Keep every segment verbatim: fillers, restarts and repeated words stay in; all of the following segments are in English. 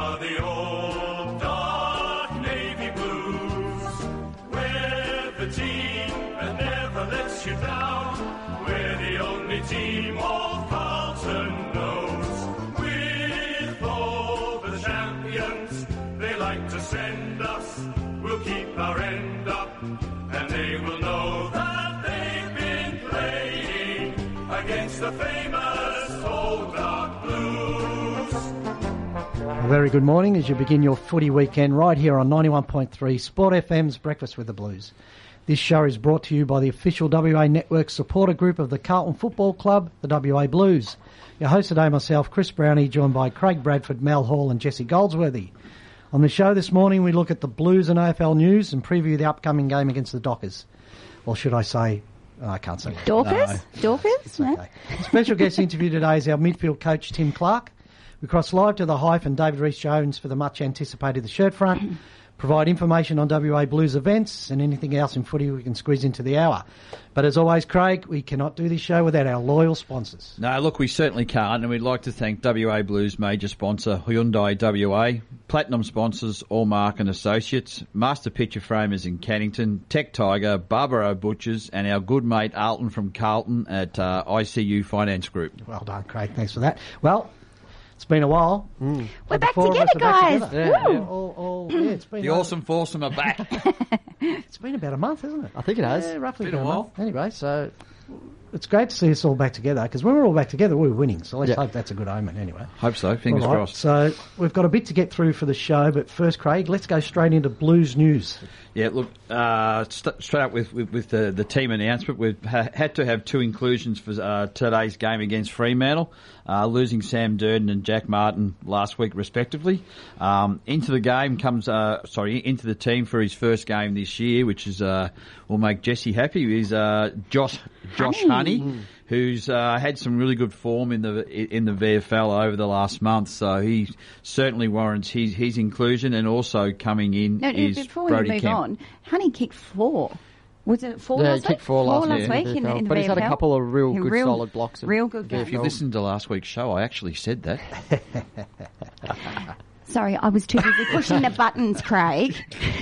are the old dark navy blues. We're the team that never lets you down. We're the only team old Carlton knows. With all the champions they like to send us, we'll keep our end up, and they will know that they've been playing against the famous old dark blues. A very good morning as you begin your footy weekend right here on ninety-one point three Sport F M's Breakfast with the Blues. This show is brought to you by the official W A Network supporter group of the Carlton Football Club, the W A Blues. Your host today, myself, Chris Brownie, joined by Craig Bradford, Mel Hall and Jesse Goldsworthy. On the show this morning, we look at the Blues and A F L news and preview the upcoming game against the Dockers. Or should I say, oh, I can't say. Dorkers? No. Dorkers? It's okay. Special guest interview today is our midfield coach, Tim Clark. We cross live to the Hyphen, David Rees-Jones, for the much-anticipated The Shirt Front. Provide information on W A Blues events and anything else in footy we can squeeze into the hour. But as always, Craig, we cannot do this show without our loyal sponsors. No, look, we certainly can't, and we'd like to thank W A Blues major sponsor Hyundai W A, Platinum sponsors Allmark and Associates, Master Picture Framers in Cannington, Tech Tiger, Barbaro Butchers, and our good mate Alton from Carlton at uh, I C U Finance Group. Well done, Craig. Thanks for that. Well, it's been a while. Mm. The We're back four of together, us are back guys. together. Yeah. Yeah, all, all, yeah, it's been The a- awesome foursome are back. It's been about a month, hasn't it? I think it has. Yeah, roughly Been a about a while. month. Anyway, so it's great to see us all back together because when we're all back together, we're winning. So let's Yeah. hope that's a good omen anyway. Hope so, fingers All right, crossed. So we've got a bit to get through for the show, but first, Craig, let's go straight into Blues news. Yeah, look, uh, st- straight up with, with, with the, the team announcement, we've ha- had to have two inclusions for uh, today's game against Fremantle, uh, losing Sam Durden and Jack Martin last week, respectively. Um, into the game comes, uh, sorry, into the team for his first game this year, which is uh, will make Jesse happy, is uh, Josh Josh Honey. Honey. Who's uh, had some really good form in the in the V F L over the last month, so he certainly warrants his his inclusion. And also coming in No, no, is before Brody we move Kemp. on, Honey kicked four. Was it four Yeah, last he kicked week? four last last week week in in, the the, in the but he's had a V F L. couple of real good real, solid blocks in Real good V F L. If you listened to last week's show, I actually said that. Sorry, I was too busy pushing the buttons, Craig.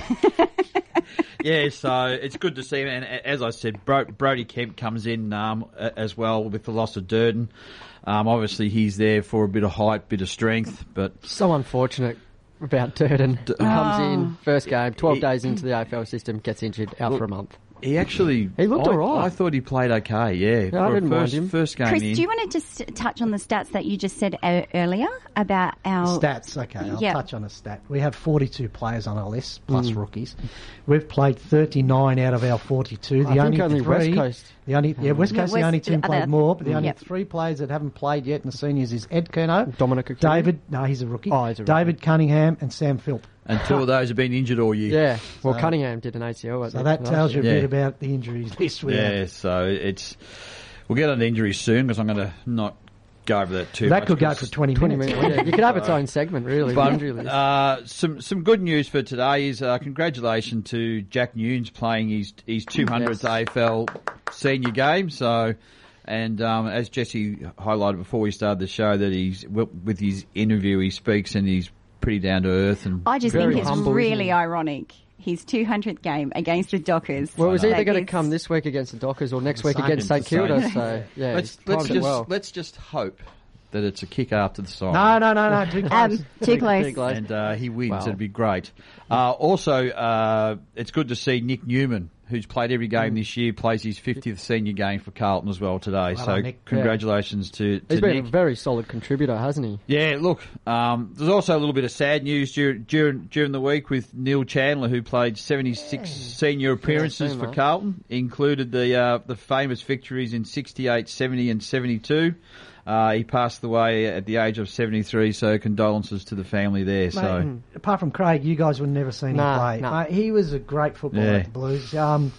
Yeah, so it's good to see him. And as I said, Bro- Brody Kemp comes in um, a- as well with the loss of Durden. Um, obviously, he's there for a bit of height, bit of strength, but So unfortunate about Durden. D- Comes Oh. in, first game, twelve He- days into the A F L system, gets injured, out for a month. he actually He looked I, all right. I thought he played okay. Yeah, Yeah, for I a didn't mind first, him. first game Chris, in. do you want to just touch on the stats that you just said uh, earlier about our... Stats, okay, I'll Yeah. touch on a stat. We have forty-two players on our list, plus rookies. We've played thirty-nine out of our forty-two. The I think only, only three, West Coast. The only, yeah, West Yeah, Coast, the West- only team the played other- more, but the only Yep. three players that haven't played yet in the seniors is Ed Kerno, Dominic O'Keefe. David, no, he's a rookie, Oh, he's a rookie. David Cunningham and Sam Philp. And two of those have been injured all year. Yeah, well, So- Cunningham did an A C L. I So think, that last tells you a year. Yeah. bit about the injuries list we Yeah, have. so it's we'll get on to injuries soon because I'm going to not go over that too That much. could go 'cause- for twenty, twenty minutes. minutes. Yeah, you could have its own segment, really. the injury But list. uh, some some good news for today is uh, congratulations to Jack Nunes playing his his two hundredth Yes. A F L senior game. So, and um, as Jesse highlighted before we started the show, that he's w- with his interview, he speaks and he's pretty down to earth and I just Very think it's humble, really isn't he? ironic. His two hundredth game against the Dockers. well, it was That either going to is- come this week against the Dockers or next The week same. against St It's the same. Kilda. So, yeah, let's he's let's timed it just well. let's just hope that it's a kick after the siren. No, no, no, no, too close. Um, too close. Pretty close. And uh, he wins. Wow. It'd be great. Uh, also, uh, it's good to see Nick Newman, who's played every game this year, plays his fiftieth senior game for Carlton as well today. Well so done, Nick. congratulations to, to He's been Nick. a very solid contributor, hasn't he? Yeah, look, um, there's also a little bit of sad news during during, during the week with Neil Chandler, who played seventy-six senior appearances seen for that. Carlton, included the uh, the famous victories in sixty-eight, seventy and seventy-two. Uh, he passed away at the age of seventy-three, so condolences to the family there. So Mate, apart from Craig, you guys would never seen Nah, him play. nah. Mate, he was a great footballer Yeah. at the Blues. Um,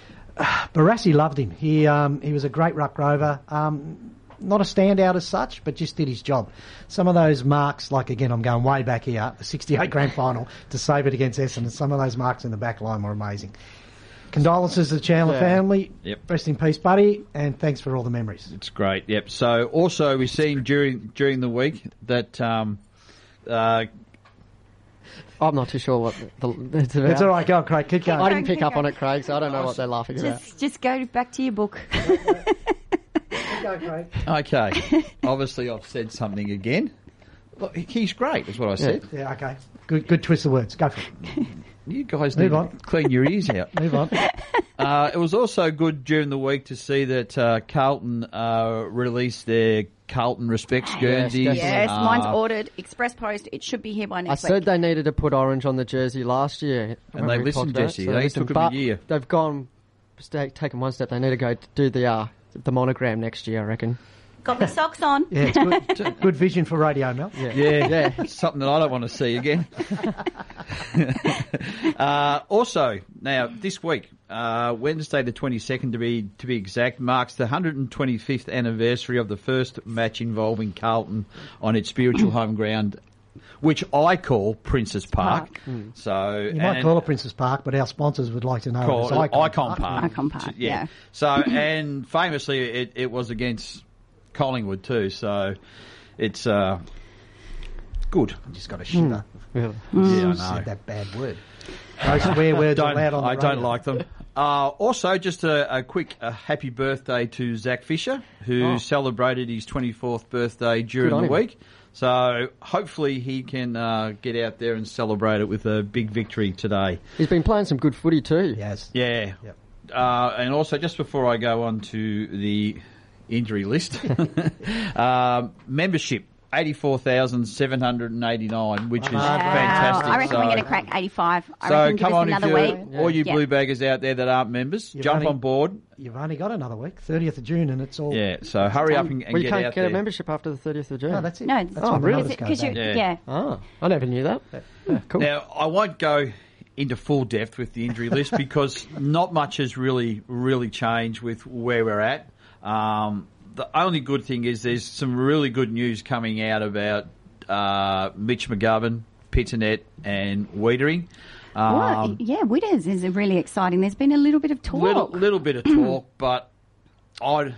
Barassi loved him. He um, he was a great ruck rover. Um, not a standout as such, but just did his job. Some of those marks, like again, I'm going way back here, the sixty-eight grand final to save it against Essendon. Some of those marks in the back line were amazing. Condolences to the Chandler Yeah. family. Yep. Rest in peace, buddy, and thanks for all the memories. it's great. Yep. So also we've seen during during the week that um, uh, I'm not too sure what the, the, it's about. It's all right. Go on, Craig. Keep going. I didn't pick Keep up on going. it, Craig, so I don't know what they're laughing about. Just, just go back to your book. Keep going, Craig. Okay. Obviously, I've said something again. Look, he's great, is what I said. Yeah, okay. Good, good twist of words. Go for it. You guys Move need on. to clean your ears out. Move on. Uh, it was also good during the week to see that uh, Carlton uh, released their Carlton Respects Guernseys. definitely. Yes, Uh, mine's ordered. Express post. It should be here by I next said week. they needed to put orange on the jersey last year. And when they we listened, talked about it, Jesse. so They listened, took 'em a but year. They've gone, sta- taken one step. They need to go do the uh, the monogram next year, I reckon. Got my socks on. Yeah, it's good, good vision for radio, Mel. Yeah. Yeah, Yeah. it's something that I don't want to see again. uh, also, now this week, uh, Wednesday the twenty-second to be to be exact, marks the one hundred twenty-fifth anniversary of the first match involving Carlton on its spiritual home ground, which I call Princess Park. So You might and- call it Princess Park, but our sponsors would like to know call it as it Icon, Icon Park. Park. Icon Park, yeah. So and famously, it, it was against Collingwood too. So it's uh, good. You just got to shiver. Yeah. Yeah, I You know. said that bad word. No swear words Don't, allowed on the I don't radio. like them. Uh, also, just a, a quick uh, happy birthday to Zach Fisher, who Oh. celebrated his twenty-fourth birthday during Good on the him. week. So hopefully he can uh, get out there and celebrate it with a big victory today. He's been playing some good footy too. Yes. Yeah. Yep. Uh, and also, just before I go on to the injury list, um, membership. eighty-four thousand seven hundred eighty-nine, which is Wow. fantastic. I reckon so, we're going to crack eighty-five. I so reckon give come us on, if another you, week. all you Yeah. blue baggers out there that aren't members, You've jump only- on board. You've only got another week, thirtieth of June, and it's all... Yeah, so hurry up and, and Well, you get can't out get there. a membership after the thirtieth of June. No, that's it. No, it's, That's Oh, when the really? notice goes because you, out. Yeah. yeah. Oh, I never knew that. Yeah, cool. Now, I won't go into full depth with the injury list because not much has really, really changed with where we're at. Um, the only good thing is there's some really good news coming out about uh, Mitch McGovern, Pitternet and Wiedering. Um, Well, yeah, Widders is really exciting. There's been a little bit of talk. Little, little bit of talk, but I,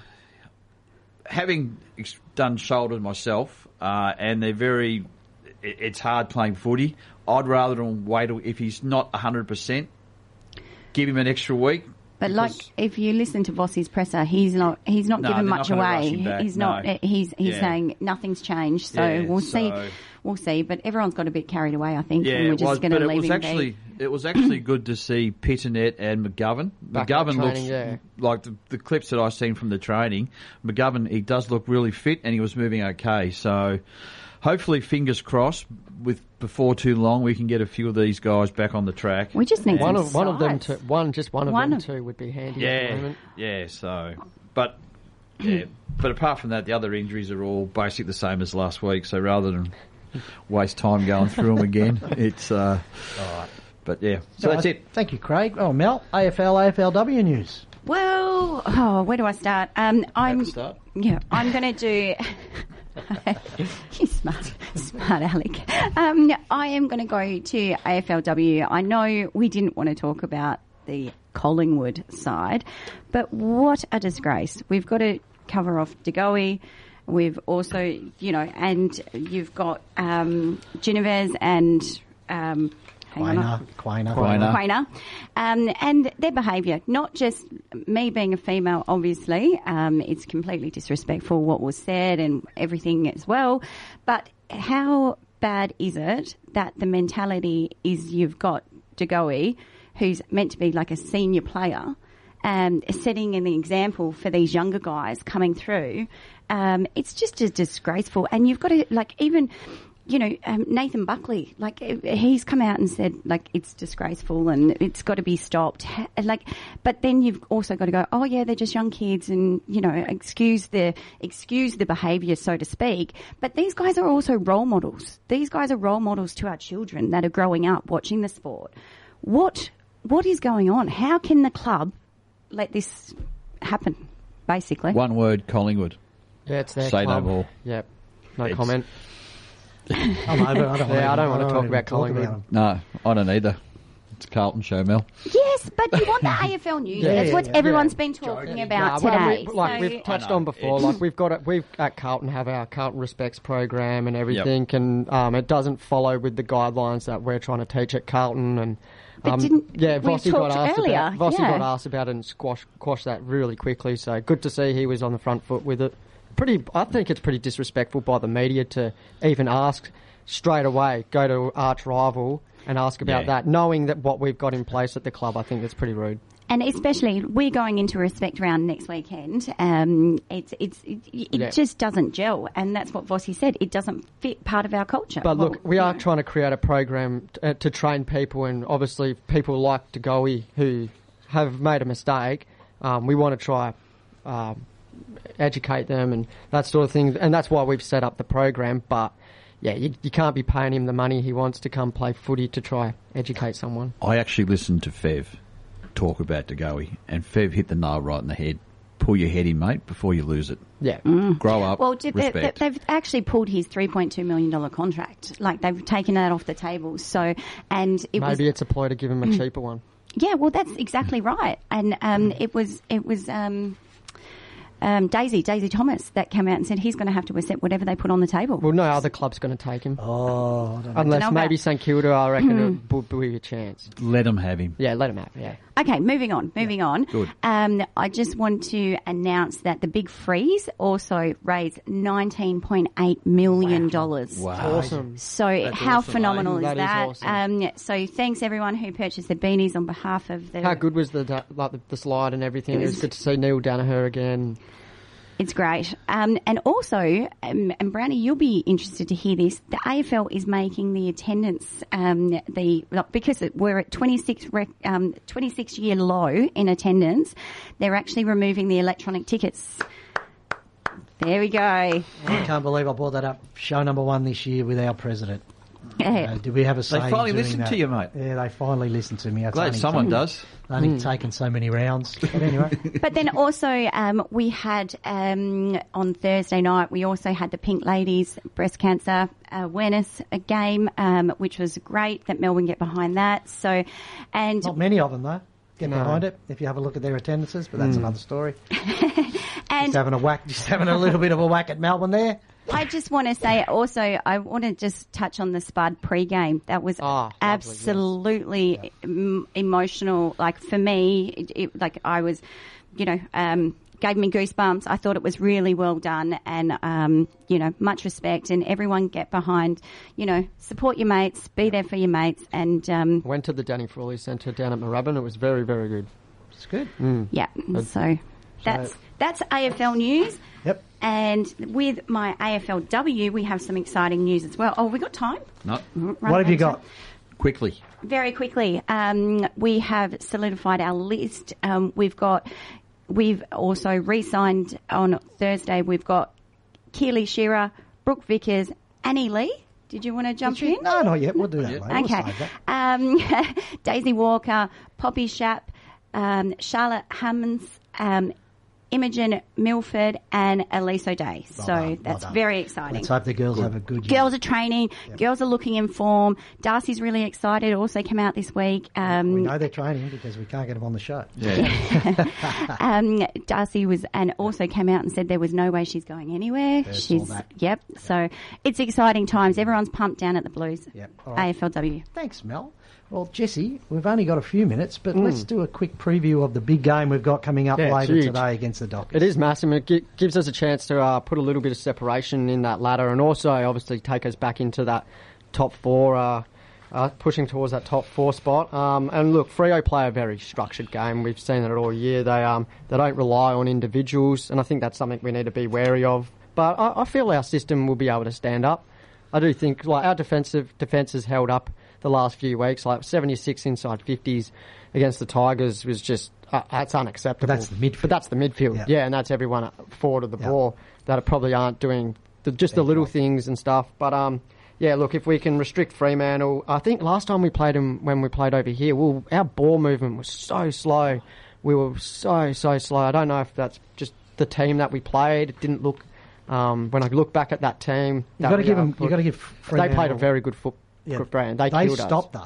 having ex- done shoulders myself, uh, and they're very, it, it's hard playing footy. I'd rather than wait if he's not one hundred percent, give him an extra week. But like, because- if you listen to Vossi's presser, he's not he's not No, giving they're much not gonna rush away. him back, He's not. no. He's he's Yeah. saying nothing's changed. So Yeah, we'll see. so- We'll see. But everyone's got a bit carried away, I think, Yeah, and we're it just was, going but to it leave was him actually be. it was actually good to see Pitternet and McGovern. Back at McGovern looks training, yeah. like the, the clips that I've seen from the training. McGovern, he does look really fit, and he was moving okay. So hopefully, fingers crossed, with before too long, we can get a few of these guys back on the track. We just need One some of one of them, size. two, one just one of One them of- two would be handy at the Yeah, moment. yeah. So, but yeah, but apart from that, the other injuries are all basically the same as last week. So rather than waste time going through them again, it's uh, all right. But yeah, so No, that's it. Thank you, Craig. Oh, Mel, A F L, A F L W news. Well, oh, where do I start? Um, I'm start. yeah, I'm going to do. You smart, smart Alec. Um, I am going to go to A F L W. I know we didn't want to talk about the Collingwood side, but what a disgrace! We've got to cover off De Goey. We've also, you know, and you've got um, Genovese and. Um, hang on, Quainer, Quainer. Quainer. Quainer, um, and their behaviour, not just me being a female, obviously, um, it's completely disrespectful what was said and everything as well, but how bad is it that the mentality is you've got De Goey, who's meant to be like a senior player, um, setting an example for these younger guys coming through. Um, it's just as disgraceful, and you've got to, like, even... You know, um, Nathan Buckley, like, he's come out and said, like, it's disgraceful and it's got to be stopped. Ha- Like, but then you've also got to go, oh yeah, they're just young kids, and you know, excuse the excuse the behaviour, so to speak. But these guys are also role models. These guys are role models to our children that are growing up watching the sport. What what is going on? How can the club let this happen? Basically, One word: Collingwood. Yeah, it's their Say no club. more. Yep, no It's- comment. I'm over it. I don't Yeah, I don't want wanna to talk about talk Collingwood. about them. No, I don't either. It's a Carlton show, Mel. Yes, but you want the A F L news. Yeah, That's yeah, what yeah. everyone's Yeah. been talking Nah, about well, today. we, like So- we've touched I know, on before, it's- like we've got it. We've at Carlton have our Carlton Respects program and everything, and um, it doesn't follow with the guidelines that we're trying to teach at Carlton. And But um, didn't- yeah, we Vossi got talked asked earlier, about Vossi yeah. got asked about it and squash squash that really quickly. So good to see he was on the front foot with it. Pretty, I think it's pretty disrespectful by the media to even ask straight away, go to arch rival and ask about Yeah. that, knowing that what we've got in place at the club. I think that's pretty rude. And especially, we're going into a respect round next weekend. Um, it's it's it, it Yeah. just doesn't gel, and that's what Vossi said. It doesn't fit part of our culture. But Well, look, we you are know. trying to create a program t- uh, to train people, and obviously people like Degoe who have made a mistake. Um, we want to try um, educate them and that sort of thing, and that's why we've set up the program. But yeah, you, you can't be paying him the money he wants to come play footy to try educate someone. I actually listened to Fev talk about Degoe, and Fev hit the nail right in the head. Pull your head in, mate, before you lose it. Yeah. Grow up, Well, they, they, respect. they've actually pulled his three point two million dollars contract. Like, they've taken that off the table. So, and it was Maybe it's a ploy to give him a cheaper one. Yeah, well, that's exactly right. And um, it was it was um, um, Daisy Daisy Thomas that came out and said he's going to have to accept whatever they put on the table. Well, no other club's going to take him. Oh, I don't know. Unless Dunno maybe about- St Kilda, I reckon, it would be a chance. Let them have him. Yeah, let him have it, yeah. Okay, moving on, moving on. Good. Um, I just want to announce that the Big Freeze also raised nineteen point eight million dollars. Wow. Awesome. So That's how awesome, phenomenal mate. is That is that? awesome. Um, so thanks everyone who purchased the beanies on behalf of the. How good was the da- like the, the slide and everything? It It was, was- good to see Neil Danaher again. It's great. Um, and also, um, and Brownie, you'll be interested to hear this. The A F L is making the attendance, um, the because it, we're at twenty-six, rec, um, twenty-six year low in attendance, they're actually removing the electronic tickets. There we go. I can't believe I brought that up. Show number one this year with our president. Yeah. Uh, did we have a say? They in finally doing listened that? to you, mate. Yeah, they finally listened to me. It's Glad only someone taken- does. Only taken so many rounds. But anyway, But then also, um, we had um, on Thursday night, we also had the Pink Ladies breast cancer awareness game, um, which was great that Melbourne get behind that. So, and not many of them though. Get No. behind it if you have a look at their attendances, but that's another story. and Just having a whack, just having a little bit of a whack at Melbourne there. I just want to say also, I want to just touch on the Spud pre-game. That was Ah, lovely, absolutely em- emotional. Like for me, it, it, like I was, you know, um, gave me goosebumps. I thought it was really well done, and um, you know, much respect. And everyone get behind, you know, support your mates, be there for your mates, and um, Went to the Danny Frawley Centre down at Moorabbin. It was very, very good. It's good. yeah. So that's that's A F L news. Yep. And with my A F L W, we have some exciting news as well. Oh, we got time? No, Right, What have you answer. got? quickly. Very quickly, um, we have solidified our list. Um, we've got, we've also re-signed on Thursday. We've got Keely Shearer, Brooke Vickers, Annie Lee. Did you want to jump in? No, not yet. We'll do that later. We'll Okay. save that. Um, Daisy Walker, Poppy Shapp, um, Charlotte Hammonds, um, Imogen Milford, and Elise O'Day. So done, well that's done. very exciting. Let's hope the girls have a good year. Girls are training. Girls are looking in form. Darcy's really excited. Also came out this week. Um, We know they're training because we can't get them on the show. Yeah. um, Darcy was, and also came out and said there was no way she's going anywhere. saw she's, that. yep. So it's exciting times. Everyone's pumped down at the Blues. Yep. All right. A F L W. Thanks, Mel. Well, Jesse, we've only got a few minutes, but Mm. let's do a quick preview of the big game we've got coming up Yeah, it's later huge. today against the Dockers. It is massive. It gi- gives us a chance to uh, put a little bit of separation in that ladder, and also obviously take us back into that top four, uh, uh, pushing towards that top four spot. Um, and look, Freo play a very structured game. We've seen it all year. They um, they don't rely on individuals, and I think that's something we need to be wary of. But I, I feel our system will be able to stand up. I do think like our defensive defence has held up the last few weeks. Like seventy-six inside fifties against the Tigers was just uh, that's unacceptable. But that's the midfield. But that's the midfield. Yeah. Yeah, and that's everyone forward of the Yeah. ball that probably aren't doing the, just the little right. things and stuff. But um, yeah, look, if we can restrict Fremantle, I think last time we played them when we played over here, well, our ball movement was so slow. We were so so slow. I don't know if that's just the team that we played. It didn't look. Um, when I look back at that team, You've that got to we, give uh, them. put- You've got to give They played a Fremantle- very good foot Yeah. brand. They, They killed stopped us. us.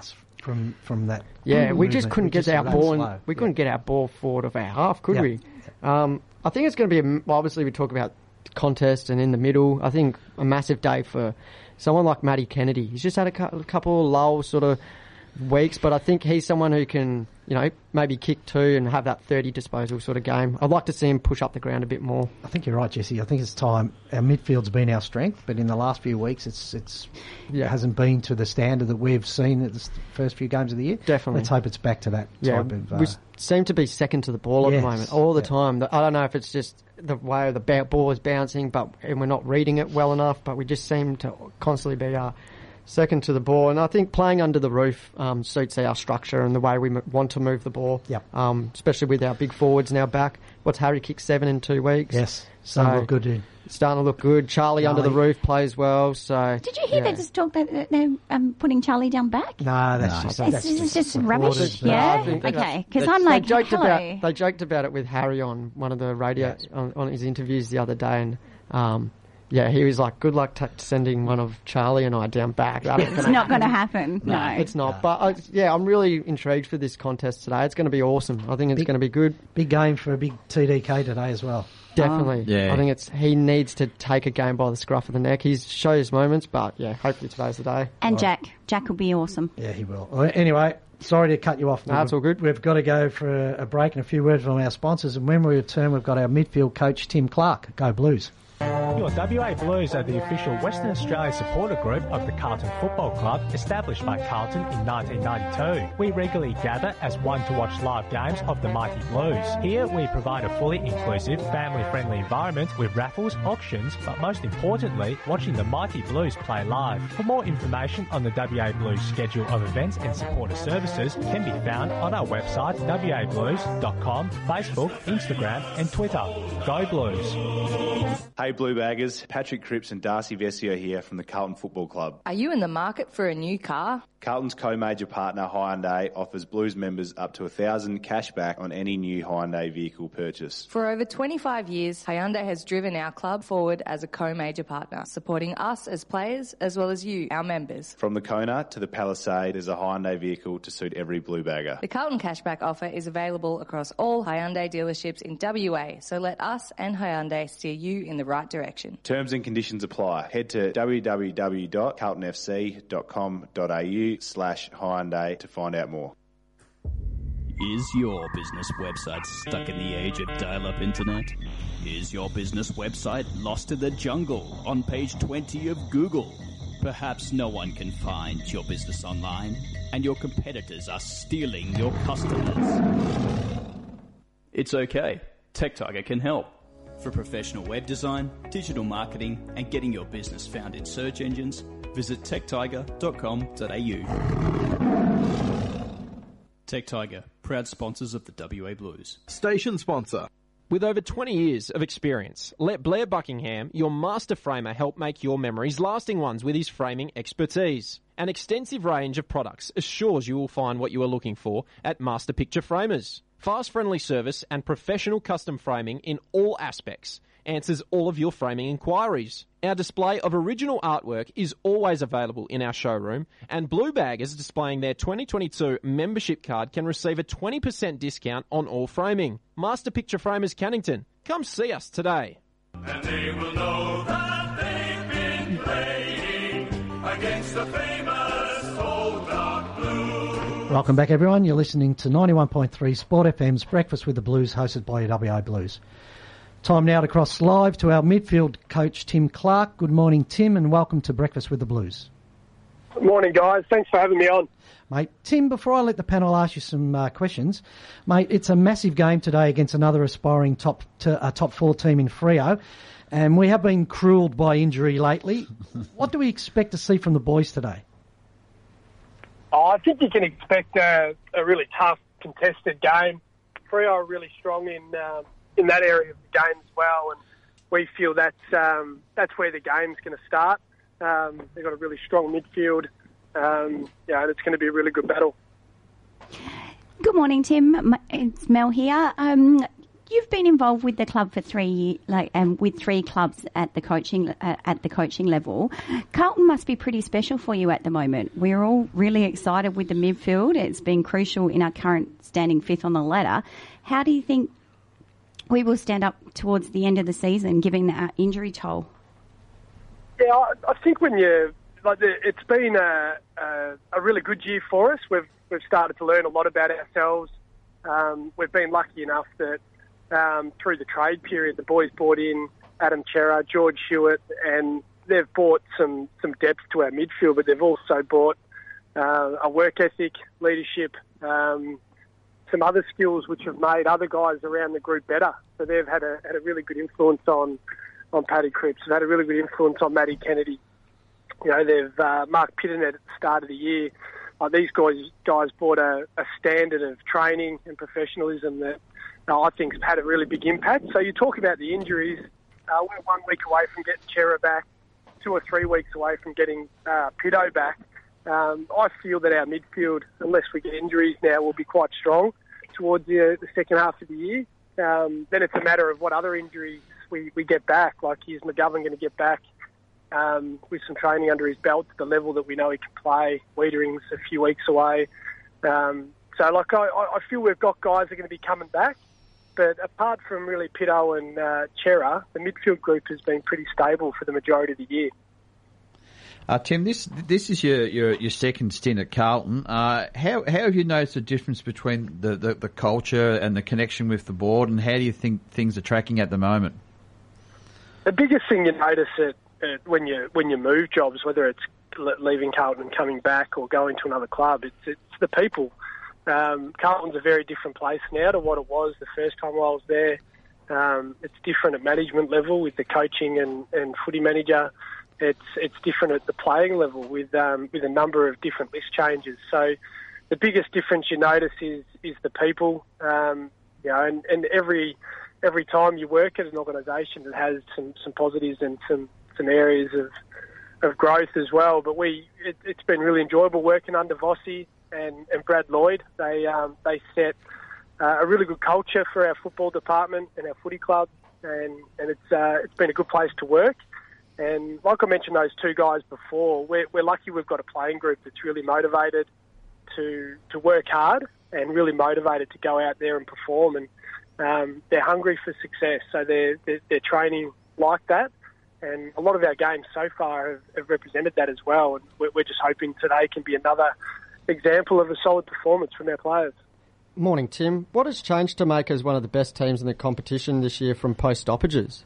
from from that. Yeah, we movement. just couldn't We get just our ran ball. slow. In, we Yeah. couldn't get our ball forward of our half, could Yeah. we? Um, I think it's going to be a, well, obviously we talk about contest and in the middle. I think a massive day for someone like Matty Kennedy. He's just had a, cu- a couple of lull sort of weeks, but I think he's someone who can, you know, maybe kick two and have that thirty disposal sort of game. I'd like to see him push up the ground a bit more. I think you're right, Jesse. I think it's time. Our midfield's been our strength, but in the last few weeks, it's it's Yeah. it hasn't been to the standard that we've seen at the s- first few games of the year. Definitely. Let's hope it's back to that Yeah, type of. Uh, we s- seem to be second to the ball Yes. at the moment, all the Yeah. time. I don't know if it's just the way the ba- ball is bouncing, but and we're not reading it well enough. But we just seem to constantly be uh, second to the ball. And I think playing under the roof um, suits our structure and the way we m- want to move the ball. Yep. Um, especially with our big forwards now back. What's Harry kicked seven in two weeks? yes, So some look good. Too. starting to look good. Charlie, under the Charlie. roof plays well. So Did you hear yeah. that just talk that that they're um, putting Charlie down back? No, that's No. just It's, that's it's just, just supporters, rubbish, but- yeah? I think Okay, because They- I'm like, they joked hello. about they joked about it with Harry on one of the radio Yes. on, on his interviews the other day, and um, yeah, he was like, "Good luck t- sending one of Charlie and I down back." That ain't It's gonna not going to happen, no. happen. It's not. But I, yeah, I'm really intrigued for this contest today. It's going to be awesome. I think it's Big- going to be good. Big game for a big T D K today as well. Definitely. Yeah. I think it's he needs to take a game by the scruff of the neck. He's shows moments, but yeah, hopefully today's the day. And Jack. Jack will be awesome. Yeah, he will. Well, anyway, sorry to cut you off. No, it's all good. We've got to go for a, a break and a few words from our sponsors. And when we return, we've got our midfield coach, Tim Clark. Go Blues. Your W A Blues are the official Western Australia supporter group of the Carlton Football Club, established by Carlton in nineteen ninety-two. We regularly gather as one to watch live games of the Mighty Blues. Here we provide a fully inclusive, family-friendly environment with raffles, auctions, but most importantly, watching the Mighty Blues play live. For more information on the W A Blues schedule of events and supporter services can be found on our website w a blues dot com, Facebook, Instagram and Twitter. Go Blues! Hey Blue Baggers, Patrick Cripps and Darcy Vesio here from the Carlton Football Club. Are you in the market for a new car? Carlton's co-major partner Hyundai offers Blues members up to one thousand dollars cash back on any new Hyundai vehicle purchase. For over twenty-five years, Hyundai has driven our club forward as a co-major partner, supporting us as players as well as you, our members. From the Kona to the Palisade, there's a Hyundai vehicle to suit every Blue Bagger. The Carlton cashback offer is available across all Hyundai dealerships in W A, so let us and Hyundai steer you in the right direction. Terms and conditions apply. Head to w w w dot carlton f c dot com dot a u slash Hyundai to find out more. Is your business website stuck in the age of dial-up internet? Is your business website lost in the jungle on page twenty of Google? Perhaps no one can find your business online and your competitors are stealing your customers. It's okay. TechTiger can help. For professional web design, digital marketing, and getting your business found in search engines, visit tech tiger dot com dot a u. TechTiger, proud sponsors of the W A Blues. Station sponsor. With over twenty years of experience, let Blair Buckingham, your master framer, help make your memories lasting ones with his framing expertise. An extensive range of products assures you will find what you are looking for at Master Picture Framers. Fast, friendly service and professional custom framing in all aspects answers all of your framing inquiries. Our display of original artwork is always available in our showroom, and Blue Baggers displaying their twenty twenty-two membership card can receive a twenty percent discount on all framing. Master Picture Framers Cannington. Come see us today. And they will know that they've been playing against the famous old dark blue. Welcome back, everyone. You're listening to ninety-one point three Sport F M's Breakfast with the Blues, hosted by your W A Blues. Time now to cross live to our midfield coach, Tim Clark. Good morning, Tim, and welcome to Breakfast with the Blues. Good morning, guys. Thanks for having me on. Mate, Tim, before I let the panel ask you some uh, questions, mate, it's a massive game today against another aspiring top to, uh, top four team in Freo, and we have been cruelled by injury lately. What do we expect to see from the boys today? Oh, I think you can expect a, a really tough, contested game. Freo are really strong in um, in that area of the game as well, and we feel that's um, that's where the game's going to start. Um, they've got a really strong midfield. Um, yeah, it's going to be a really good battle. Good morning, Tim. M- It's Mel here. Um, you've been involved with the club for three years, like, and with three clubs at the coaching uh, at the coaching level. Carlton must be pretty special for you at the moment. We're all really excited with the midfield. It's been crucial in our current standing fifth on the ladder. How do you think we will stand up towards the end of the season, given that injury toll? Yeah, I, I think when you like, the, it's been a, a a really good year for us. We've we've started to learn a lot about ourselves. Um, we've been lucky enough that um, through the trade period, the boys brought in Adam Chera, George Hewitt, and they've brought some, some depth to our midfield, but they've also brought uh, a work ethic, leadership, um, some other skills which have made other guys around the group better. So they've had a had a really good influence on, on Paddy Cripps. They've had a really good influence on Matty Kennedy. You know, they've uh, Mark Pitternet at the start of the year. Uh, these guys guys brought a, a standard of training and professionalism that uh, I think has had a really big impact. So you talk about the injuries. Uh, we're one week away from getting Chera back, two or three weeks away from getting uh, Pitto back. Um, I feel that our midfield, unless we get injuries now, will be quite strong towards the, the second half of the year. Um, then it's a matter of what other injuries we, we get back. Like, is McGovern going to get back um, with some training under his belt to the level that we know he can play? Wiedering's a few weeks away. Um, so, like, I, I feel we've got guys that are going to be coming back. But apart from really Pitto and uh, Chera, the midfield group has been pretty stable for the majority of the year. Uh, Tim, this this is your, your, your second stint at Carlton. Uh, how how have you noticed the difference between the, the, the culture and the connection with the board, and how do you think things are tracking at the moment? The biggest thing you notice it, it, when you when you move jobs, whether it's leaving Carlton and coming back or going to another club, it's it's the people. Um, Carlton's a very different place now to what it was the first time I was there. Um, it's different at management level with the coaching and, and footy manager. It's it's different at the playing level with um, with a number of different list changes. So the biggest difference you notice is is the people. Um, you know, and, and every every time you work at an organisation, it has some, some positives and some, some areas of of growth as well. But we it, it's been really enjoyable working under Vossi and, and Brad Lloyd. They um, they set uh, a really good culture for our football department and our footy club, and, and it's uh, it's been a good place to work. And like I mentioned those two guys before, we're, we're lucky we've got a playing group that's really motivated to to work hard and really motivated to go out there and perform. And um, they're hungry for success, so they're, they're, they're training like that. And a lot of our games so far have, have represented that as well. And we're, we're just hoping today can be another example of a solid performance from our players. Morning, Tim. What has changed to make us one of the best teams in the competition this year from post-stoppages?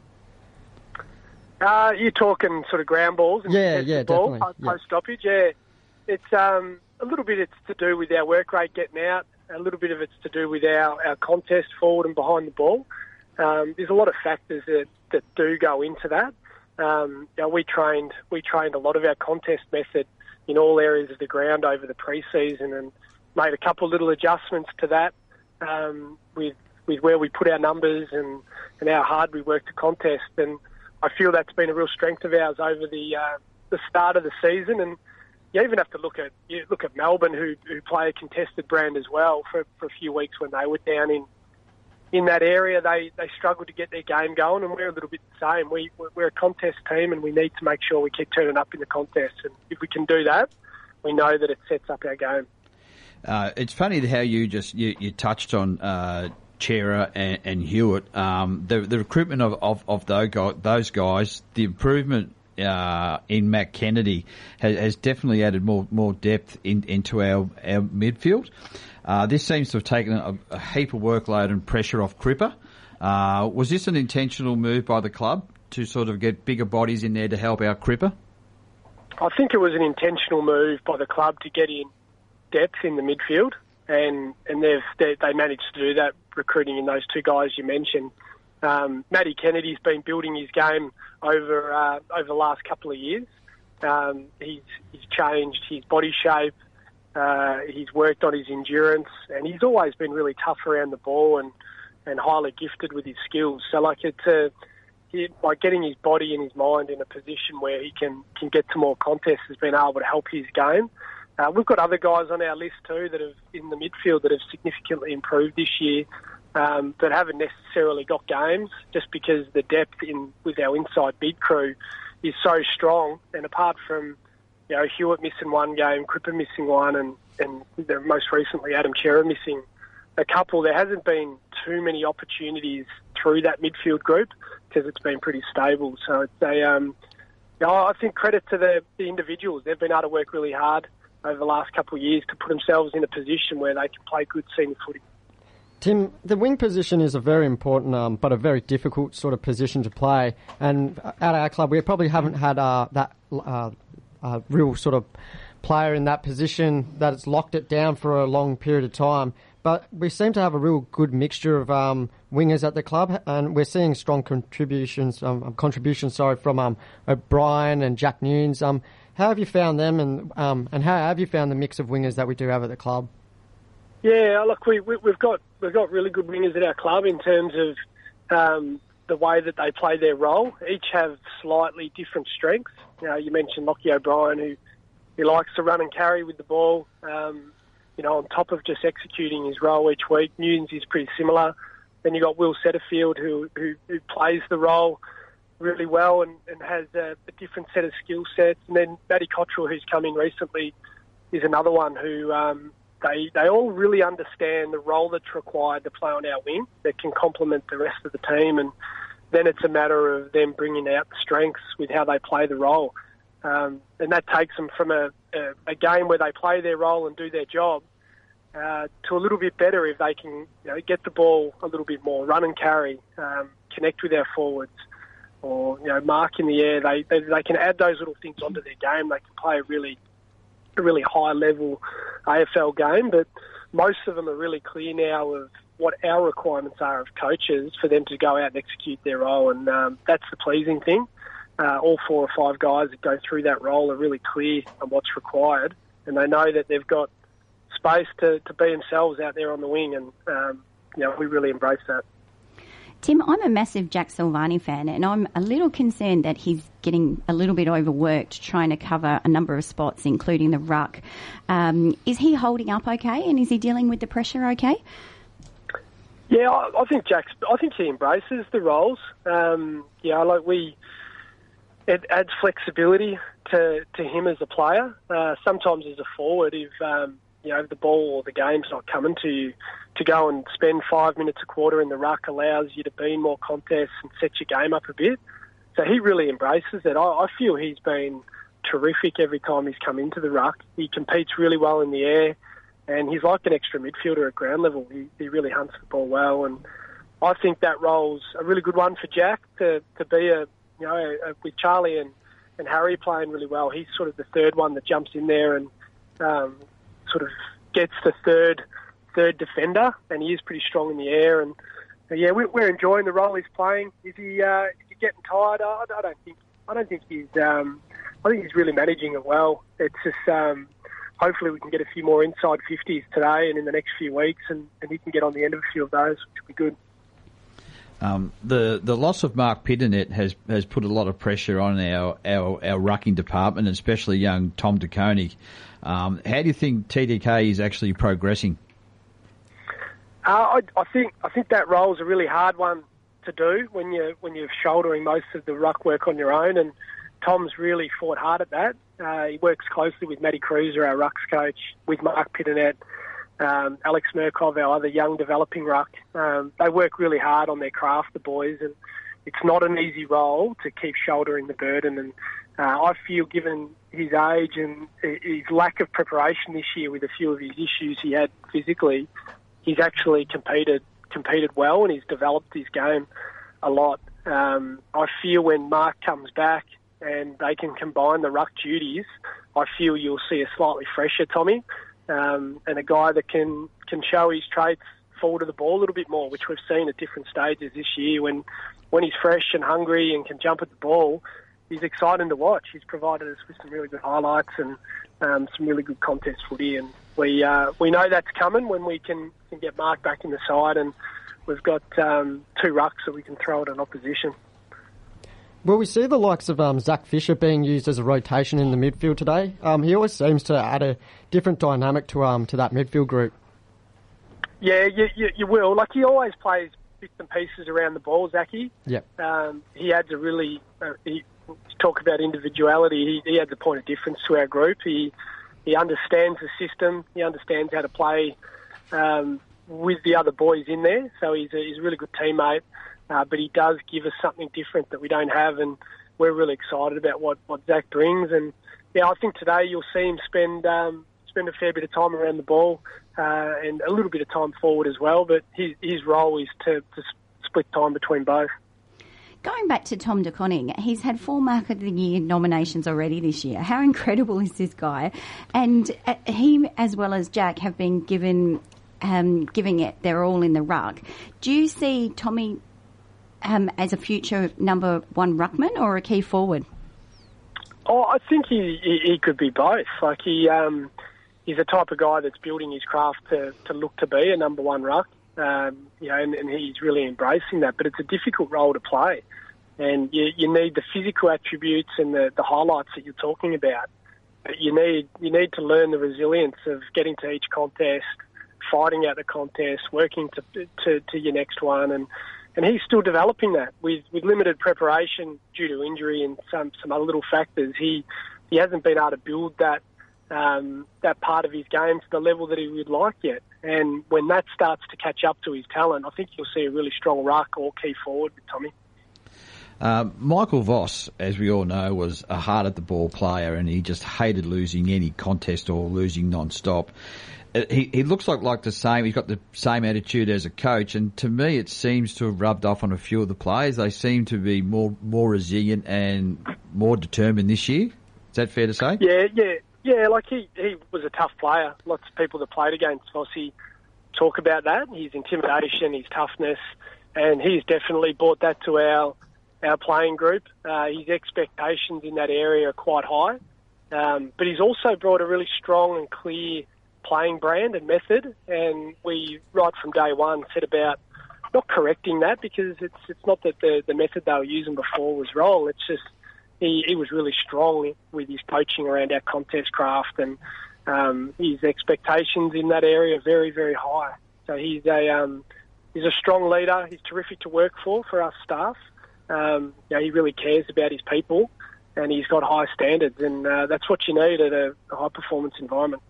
Uh, you're talking sort of ground balls and yeah, yeah, ball, definitely. post stoppage. Yeah, it's um, a little bit. It's to do with our work rate getting out. A little bit of it's to do with our, our contest forward and behind the ball. Um, there's a lot of factors that, that do go into that. Um, you know, we trained we trained a lot of our contest method in all areas of the ground over the pre-season and made a couple of little adjustments to that um, with with where we put our numbers and, and how hard we work to contest. And I feel that's been a real strength of ours over the uh, the start of the season. And you even have to look at you look at Melbourne, who who play a contested brand as well. For, for a few weeks when they were down in in that area, they, they struggled to get their game going, and we're a little bit the same. We we're a contest team, and we need to make sure we keep turning up in the contest. And if we can do that, we know that it sets up our game. Uh, it's funny how you just you, you touched on Uh Chera and, and Hewitt, um, the, the recruitment of, of, of those, guys, those guys, the improvement uh, in Matt Kennedy has, has definitely added more more depth in, into our, our midfield. Uh, this seems to have taken a, a heap of workload and pressure off Cripper. Uh, was this an intentional move by the club to sort of get bigger bodies in there to help out Cripper? I think it was an intentional move by the club to get in depth in the midfield. And and they've they, they managed to do that, recruiting in those two guys you mentioned. Um, Matty Kennedy's been building his game over uh, over the last couple of years. Um, he's he's changed his body shape. Uh, he's worked on his endurance, and he's always been really tough around the ball and, and highly gifted with his skills. So like it's a, he, by getting his body and his mind in a position where he can can get to more contests has been able to help his game. Uh, we've got other guys on our list too that have in the midfield that have significantly improved this year. um, that haven't necessarily got games just because the depth in with our inside bid crew is so strong. And apart from, you know, Hewitt missing one game, Cripper missing one, and, and the, most recently Adam Chera missing a couple, there hasn't been too many opportunities through that midfield group because it's been pretty stable. So it's a, um, you know, I think credit to the, the individuals. They've been able to work really hard over the last couple of years to put themselves in a position where they can play good senior footy. Tim, the wing position is a very important um, but a very difficult sort of position to play. And at our club, we probably haven't had uh, that uh, uh, real sort of player in that position that has locked it down for a long period of time. But we seem to have a real good mixture of um, wingers at the club, and we're seeing strong contributions, um, contributions, sorry, from um, O'Brien and Jack Nunes. Um, how have you found them, and um, and how have you found the mix of wingers that we do have at the club? Yeah, look, we, we we've got we've got really good wingers at our club in terms of um, the way that they play their role. Each have slightly different strengths. You know, you mentioned Lockie O'Brien, who he likes to run and carry with the ball. Um, You know, on top of just executing his role each week. Nunes is pretty similar. Then you got Will Setterfield, who, who who plays the role really well and, and has a, a different set of skill sets. And then Matty Cottrell, who's come in recently, is another one who um, they they all really understand the role that's required to play on our wing that can complement the rest of the team. And then it's a matter of them bringing out the strengths with how they play the role. Um, and that takes them from a, a, a game where they play their role and do their job uh, to a little bit better if they can, you know, get the ball a little bit more, run and carry, um, connect with our forwards, or, you know, mark in the air. They, they they can add those little things onto their game. They can play a really a really high level A F L game, but most of them are really clear now of what our requirements are of coaches for them to go out and execute their role, and um, that's the pleasing thing. Uh, all four or five guys that go through that role are really clear on what's required, and they know that they've got space to, to be themselves out there on the wing, and um, you know, we really embrace that. Tim, I'm a massive Jack Silvani fan, and I'm a little concerned that he's getting a little bit overworked trying to cover a number of spots, including the ruck. Um, is he holding up okay, and is he dealing with the pressure okay? Yeah, I, I think Jack's. I think he embraces the roles. Um, yeah, like we. It adds flexibility to, to him as a player. Uh, sometimes as a forward, if um, you know, if the ball or the game's not coming to you, to go and spend five minutes a quarter in the ruck allows you to be in more contests and set your game up a bit. So he really embraces it. I, I feel he's been terrific every time he's come into the ruck. He competes really well in the air, and he's like an extra midfielder at ground level. He, he really hunts the ball well, and I think that role's a really good one for Jack to, to be a You know, uh, with Charlie and, and Harry playing really well, he's sort of the third one that jumps in there and um, sort of gets the third third defender, and he is pretty strong in the air. And uh, yeah, we're, we're enjoying the role he's playing. Is he, uh, is he getting tired? I, I don't think. I don't think he's. Um, I think he's really managing it well. It's just um, hopefully we can get a few more inside fifties today and in the next few weeks, and, and he can get on the end of a few of those, which would be good. Um, the the loss of Mark Pitternet has has put a lot of pressure on our our, our rucking department, and especially young Tom De Koning. Um, how do you think T D K is actually progressing? Uh, I, I think I think that role is a really hard one to do when you when you're shouldering most of the ruck work on your own, and Tom's really fought hard at that. Uh, he works closely with Matty Cruiser, our rucks coach, with Mark Pitternet. Um, Alex Murkov, our other young developing ruck, um, they work really hard on their craft, the boys, and it's not an easy role to keep shouldering the burden. And uh, I feel, given his age and his lack of preparation this year with a few of his issues he had physically, he's actually competed competed well, and he's developed his game a lot. Um, I feel when Mark comes back and they can combine the ruck duties, I feel you'll see a slightly fresher Tommy. Um, and a guy that can, can show his traits forward of the ball a little bit more, which we've seen at different stages this year. When when he's fresh and hungry and can jump at the ball, he's exciting to watch. He's provided us with some really good highlights and um, some really good contest footy. And we uh, we know that's coming when we can, can get Mark back in the side, and we've got um, two rucks that we can throw at an opposition. Well, we see the likes of um, Zach Fisher being used as a rotation in the midfield today. Um, he always seems to add a different dynamic to um to that midfield group. Yeah, you, you, you will. Like, he always plays bits and pieces around the ball, Zachy. Yep. Um, he adds a really... Uh, he, talk about individuality, he, he adds a point of difference to our group. He he understands the system. He understands how to play um, with the other boys in there. So he's a, he's a really good teammate. Uh, but he does give us something different that we don't have, and we're really excited about what, what Zach brings. And yeah, I think today you'll see him spend um, spend a fair bit of time around the ball uh, and a little bit of time forward as well. But his his role is to, to split time between both. Going back to Tom De Koning, he's had four Mark of the Year nominations already this year. How incredible is this guy? And uh, he, as well as Jack, have been given um, giving it their all in the ruck. Do you see Tommy um, as a future number one ruckman or a key forward? Oh, I think he, he, he could be both. Like he um, he's the type of guy that's building his craft to, to look to be a number one ruck. Um, you know, and, and he's really embracing that. But it's a difficult role to play, and you, you need the physical attributes and the, the highlights that you're talking about. But you need you need to learn the resilience of getting to each contest, fighting out the contest, working to to, to your next one, and, and he's still developing that with, with limited preparation due to injury and some some other little factors. He he hasn't been able to build that. Um, that part of his game to the level that he would like yet. And when that starts to catch up to his talent, I think you'll see a really strong ruck or key forward with Tommy. Um, Michael Voss, as we all know, was a hard-at-the-ball player, and he just hated losing any contest or losing non-stop. Uh, he, he looks like, like the same, he's got the same attitude as a coach, and to me it seems to have rubbed off on a few of the players. They seem to be more, more resilient and more determined this year. Is that fair to say? Yeah, yeah. Yeah, like he, he was a tough player. Lots of people that played against Vossi talk about that, his intimidation, his toughness, and he's definitely brought that to our our playing group. Uh, his expectations in that area are quite high, um, but he's also brought a really strong and clear playing brand and method, and we, right from day one, set about not correcting that, because it's it's not that the, the method they were using before was wrong, it's just He, he was really strong with his coaching around our contest craft, and um, his expectations in that area are very, very high. So he's a um, he's a strong leader. He's terrific to work for for our staff. Um, you know, he really cares about his people, and he's got high standards, and uh, that's what you need at a, a high performance environment.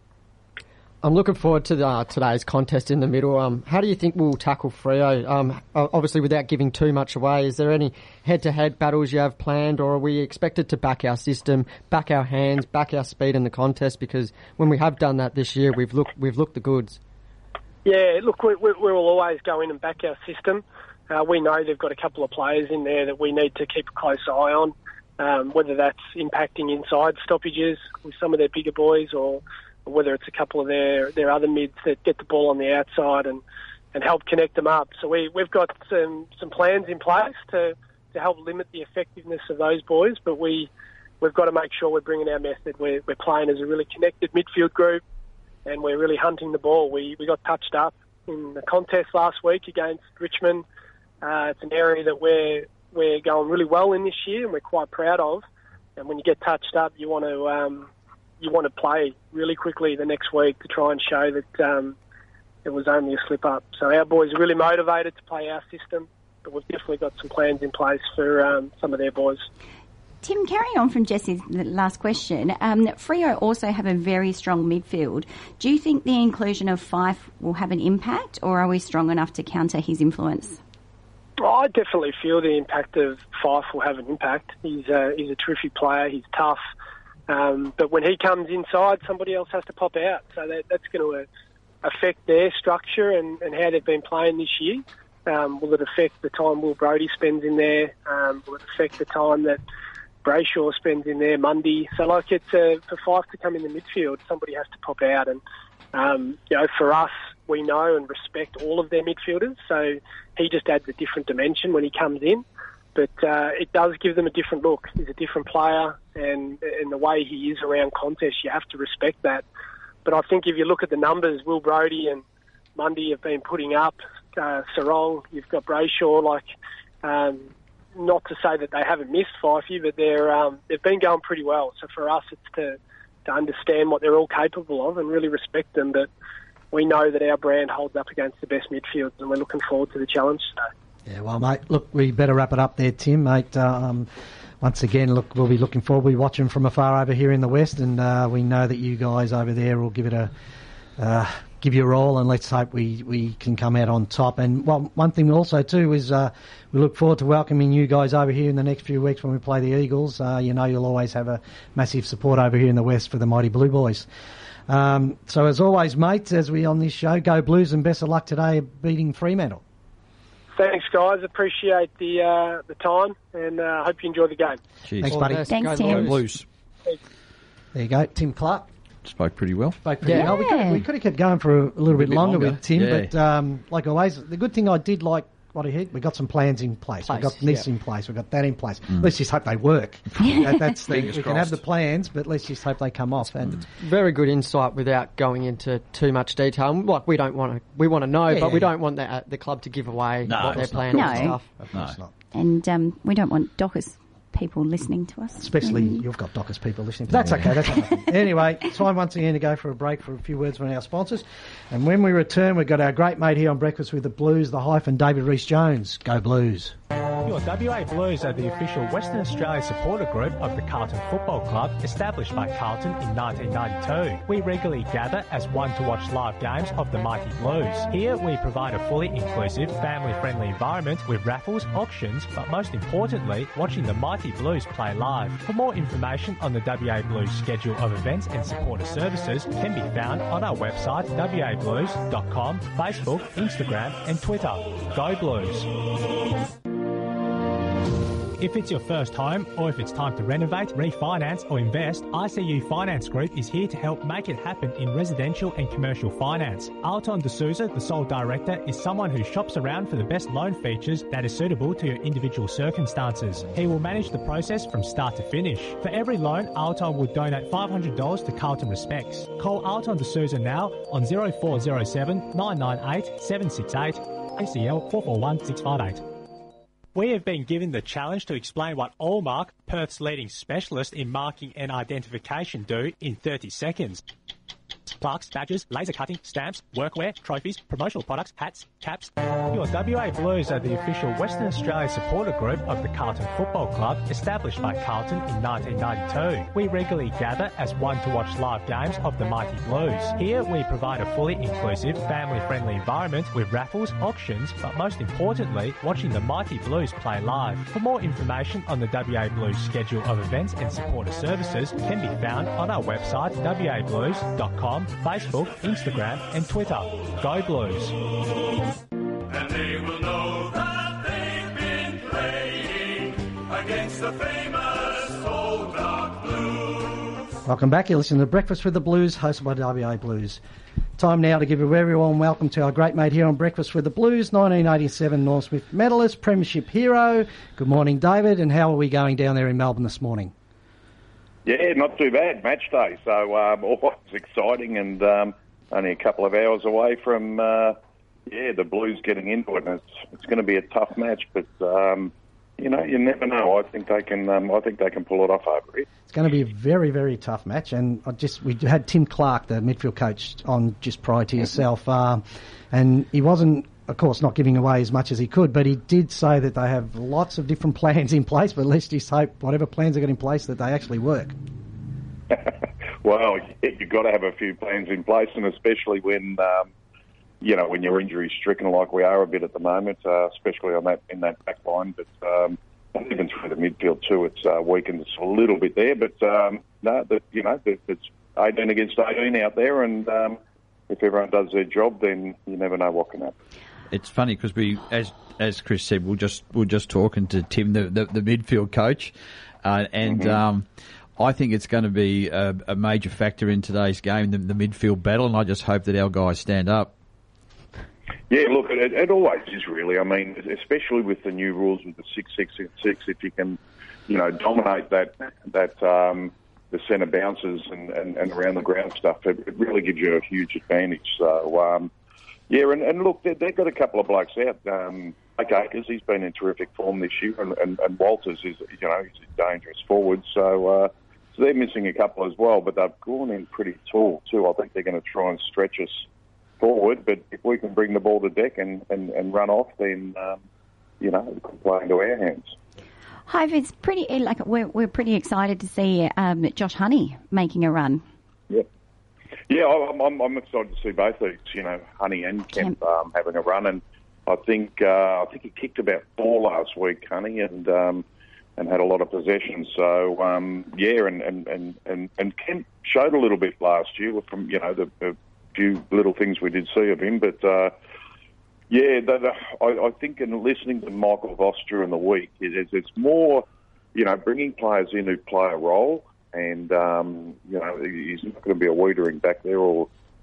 I'm looking forward to the, uh, today's contest in the middle. Um, how do you think we'll tackle Freo? Um, obviously, without giving too much away, is there any head-to-head battles you have planned, or are we expected to back our system, back our hands, back our speed in the contest? Because when we have done that this year, we've looked we've looked the goods. Yeah, look, we, we, we'll always go in and back our system. Uh, we know they've got a couple of players in there that we need to keep a close eye on, um, whether that's impacting inside stoppages with some of their bigger boys, or whether it's a couple of their, their other mids that get the ball on the outside and, and help connect them up. So we, we've got some, some plans in place to, to help limit the effectiveness of those boys, but we, we've got to make sure we're bringing our method. We're, we're playing as a really connected midfield group, and we're really hunting the ball. We, we got touched up in the contest last week against Richmond. Uh, it's an area that we're, we're going really well in this year, and we're quite proud of. And when you get touched up, you want to... Um, you want to play really quickly the next week to try and show that um, it was only a slip-up. So our boys are really motivated to play our system, but we've definitely got some plans in place for um, some of their boys. Tim, carrying on from Jesse's last question, um, Freo also have a very strong midfield. Do you think the inclusion of Fife will have an impact, or are we strong enough to counter his influence? Oh, I definitely feel the impact of Fife will have an impact. He's a, he's a terrific player. He's tough. Um, but when he comes inside, somebody else has to pop out. So that, that's going to uh, affect their structure and, and how they've been playing this year. Um, will it affect the time Will Brodie spends in there? Um, will it affect the time that Brayshaw spends in there Monday? So, like, it's uh, for Fife to come in the midfield, somebody has to pop out. And, um, you know, for us, we know and respect all of their midfielders. So he just adds a different dimension when he comes in. But uh, it does give them a different look. He's a different player, and, and the way he is around contests, you have to respect that. But I think if you look at the numbers, Will Brodie and Mundy have been putting up, uh, Sarong, you've got Brayshaw, like, um, not to say that they haven't missed Fifey, but they're, um, they've been going pretty well. So for us, it's to, to understand what they're all capable of and really respect them. But we know that our brand holds up against the best midfields, and we're looking forward to the challenge. So. Yeah, well, mate, look, we better wrap it up there, Tim, mate. Um, once again, look, we'll be looking forward. We'll be watching from afar over here in the West, and uh, we know that you guys over there will give it a... Uh, give you a roll, and let's hope we, we can come out on top. And well, one thing also too is uh, we look forward to welcoming you guys over here in the next few weeks when we play the Eagles. Uh, you know you'll always have a massive support over here in the West for the mighty Blue Boys. Um, so as always, mates, as we on this show, go Blues, and best of luck today beating Fremantle. Thanks, guys. Appreciate the uh, the time, and uh, hope you enjoy the game. Cheers. Thanks, buddy. Thanks, Tim. Blues. There you go, Tim Clark. Spoke pretty well. Spoke pretty Yeah. well. We could, we could have kept going for a, a little bit, bit longer, longer. with Tim, Yeah. but um, like always, the good thing I did like what he had, we got some plans in place. Place, we got this yeah. in place. We got that in place. Let's just hope they work. that, that's the, we Fingers can have the crossed. plans, but let's just hope they come off. And Very good insight without going into too much detail. Like we don't want to, we want to know, Yeah, but we yeah. don't want the, uh, the club to give away No, what they're of course planning not. and No. stuff. of course No. not. And um, we don't want Dockers people listening to us. Especially you've got Dockers people listening. But that's okay. That's nothing. Anyway, time once again to go for a break for a few words from our sponsors. And when we return, we've got our great mate here on Breakfast with the Blues, the hyphen David Rees-Jones. Go Blues. Your W A Blues are the official Western Australia supporter group of the Carlton Football Club, established by Carlton in nineteen ninety-two. We regularly gather as one to watch live games of the mighty Blues. Here we provide a fully inclusive, family-friendly environment with raffles, auctions, but most importantly, watching the mighty Blues play live. For more information on the W A Blues schedule of events and supporter services can be found on our website w a blues dot com, Facebook, Instagram and Twitter. Go Blues! If it's your first home, or if it's time to renovate, refinance or invest, I C U Finance Group is here to help make it happen in residential and commercial finance. Alton D'Souza, the sole director, is someone who shops around for the best loan features that is suitable to your individual circumstances. He will manage the process from start to finish. For every loan, Alton will donate five hundred dollars to Carlton Respects. Call Alton D'Souza now on zero four zero seven nine nine eight seven six eight, A C L four four one six five eight. We have been given the challenge to explain what Allmark, Perth's leading specialist in marking and identification, do in thirty seconds. Plaques, badges, laser cutting, stamps, workwear, trophies, promotional products, hats, caps. Your W A Blues are the official Western Australia supporter group of the Carlton Football Club, established by Carlton in nineteen ninety-two. We regularly gather as one to watch live games of the mighty Blues. Here we provide a fully inclusive, family-friendly environment with raffles, auctions, but most importantly, watching the mighty Blues play live. For more information on the W A Blues schedule of events and supporter services can be found on our website w a blues dot com, Facebook, Instagram and Twitter. Go Blues! And they will know that they've been playing against the famous old dark Blues. Welcome back. You're listening to Breakfast with the Blues, hosted by W A Blues. Time now to give a very warm welcome to our great mate here on Breakfast with the Blues, nineteen eighty-seven Norm Smith medalist, premiership hero. Good morning, David, and how are we going down there in Melbourne this morning? Yeah, not too bad. Match day, so um, always exciting, and um, only a couple of hours away from uh, yeah the Blues getting into it. And it's it's going to be a tough match, but um, you know you never know. I think they can. Um, I think they can pull it off over here. It's going to be a very, very tough match, and I just we had Tim Clark, the midfield coach, on just prior to yourself, uh, and he wasn't, of course, not giving away as much as he could, but he did say that they have lots of different plans in place, but let's just hope whatever plans are got in place that they actually work. Well, you've got to have a few plans in place, and especially when um, you know when you're injury stricken like we are a bit at the moment, uh, especially on that in that back line. But um, even through the midfield too, it's uh, weakened us a little bit there. But um, no, that you know it's eighteen against eighteen out there, and um, if everyone does their job, then you never know what can happen. It's funny because we, as as Chris said, we're just we're just talking to Tim, the the, the midfield coach, uh, and Mm-hmm. um, I think it's going to be a, a major factor in today's game, the, the midfield battle, and I just hope that our guys stand up. Yeah, look, it, it always is really. I mean, especially with the new rules with the six, six, and six, if you can, you know, dominate that that um, the centre bounces and, and, and around the ground stuff, it, it really gives you a huge advantage. So. Um, Yeah, and, and look, they, they've got a couple of blokes out. Um, Blake Acres, he's been in terrific form this year, and, and, and Walters is, you know, he's a dangerous forward. So, uh, so they're missing a couple as well, but they've gone in pretty tall too. I think they're going to try and stretch us forward, but if we can bring the ball to deck and, and, and run off, then, um, you know, it could play into our hands. Hive, it's pretty, like, we're, we're pretty excited to see um, Josh Honey making a run. Yeah. Yeah, I'm, I'm, I'm excited to see both these, you know, Honey and Kemp um, having a run, and I think uh, I think he kicked about four last week, Honey, and um, and had a lot of possession. So um, yeah, and, and, and, and, and Kemp showed a little bit last year from, you know, the, the few little things we did see of him, but uh, yeah, the, the, I, I think in listening to Michael Voss during the week, it, it's more, you know, bringing players in who play a role. And, um, you know, he's not going to be a weedering back there or,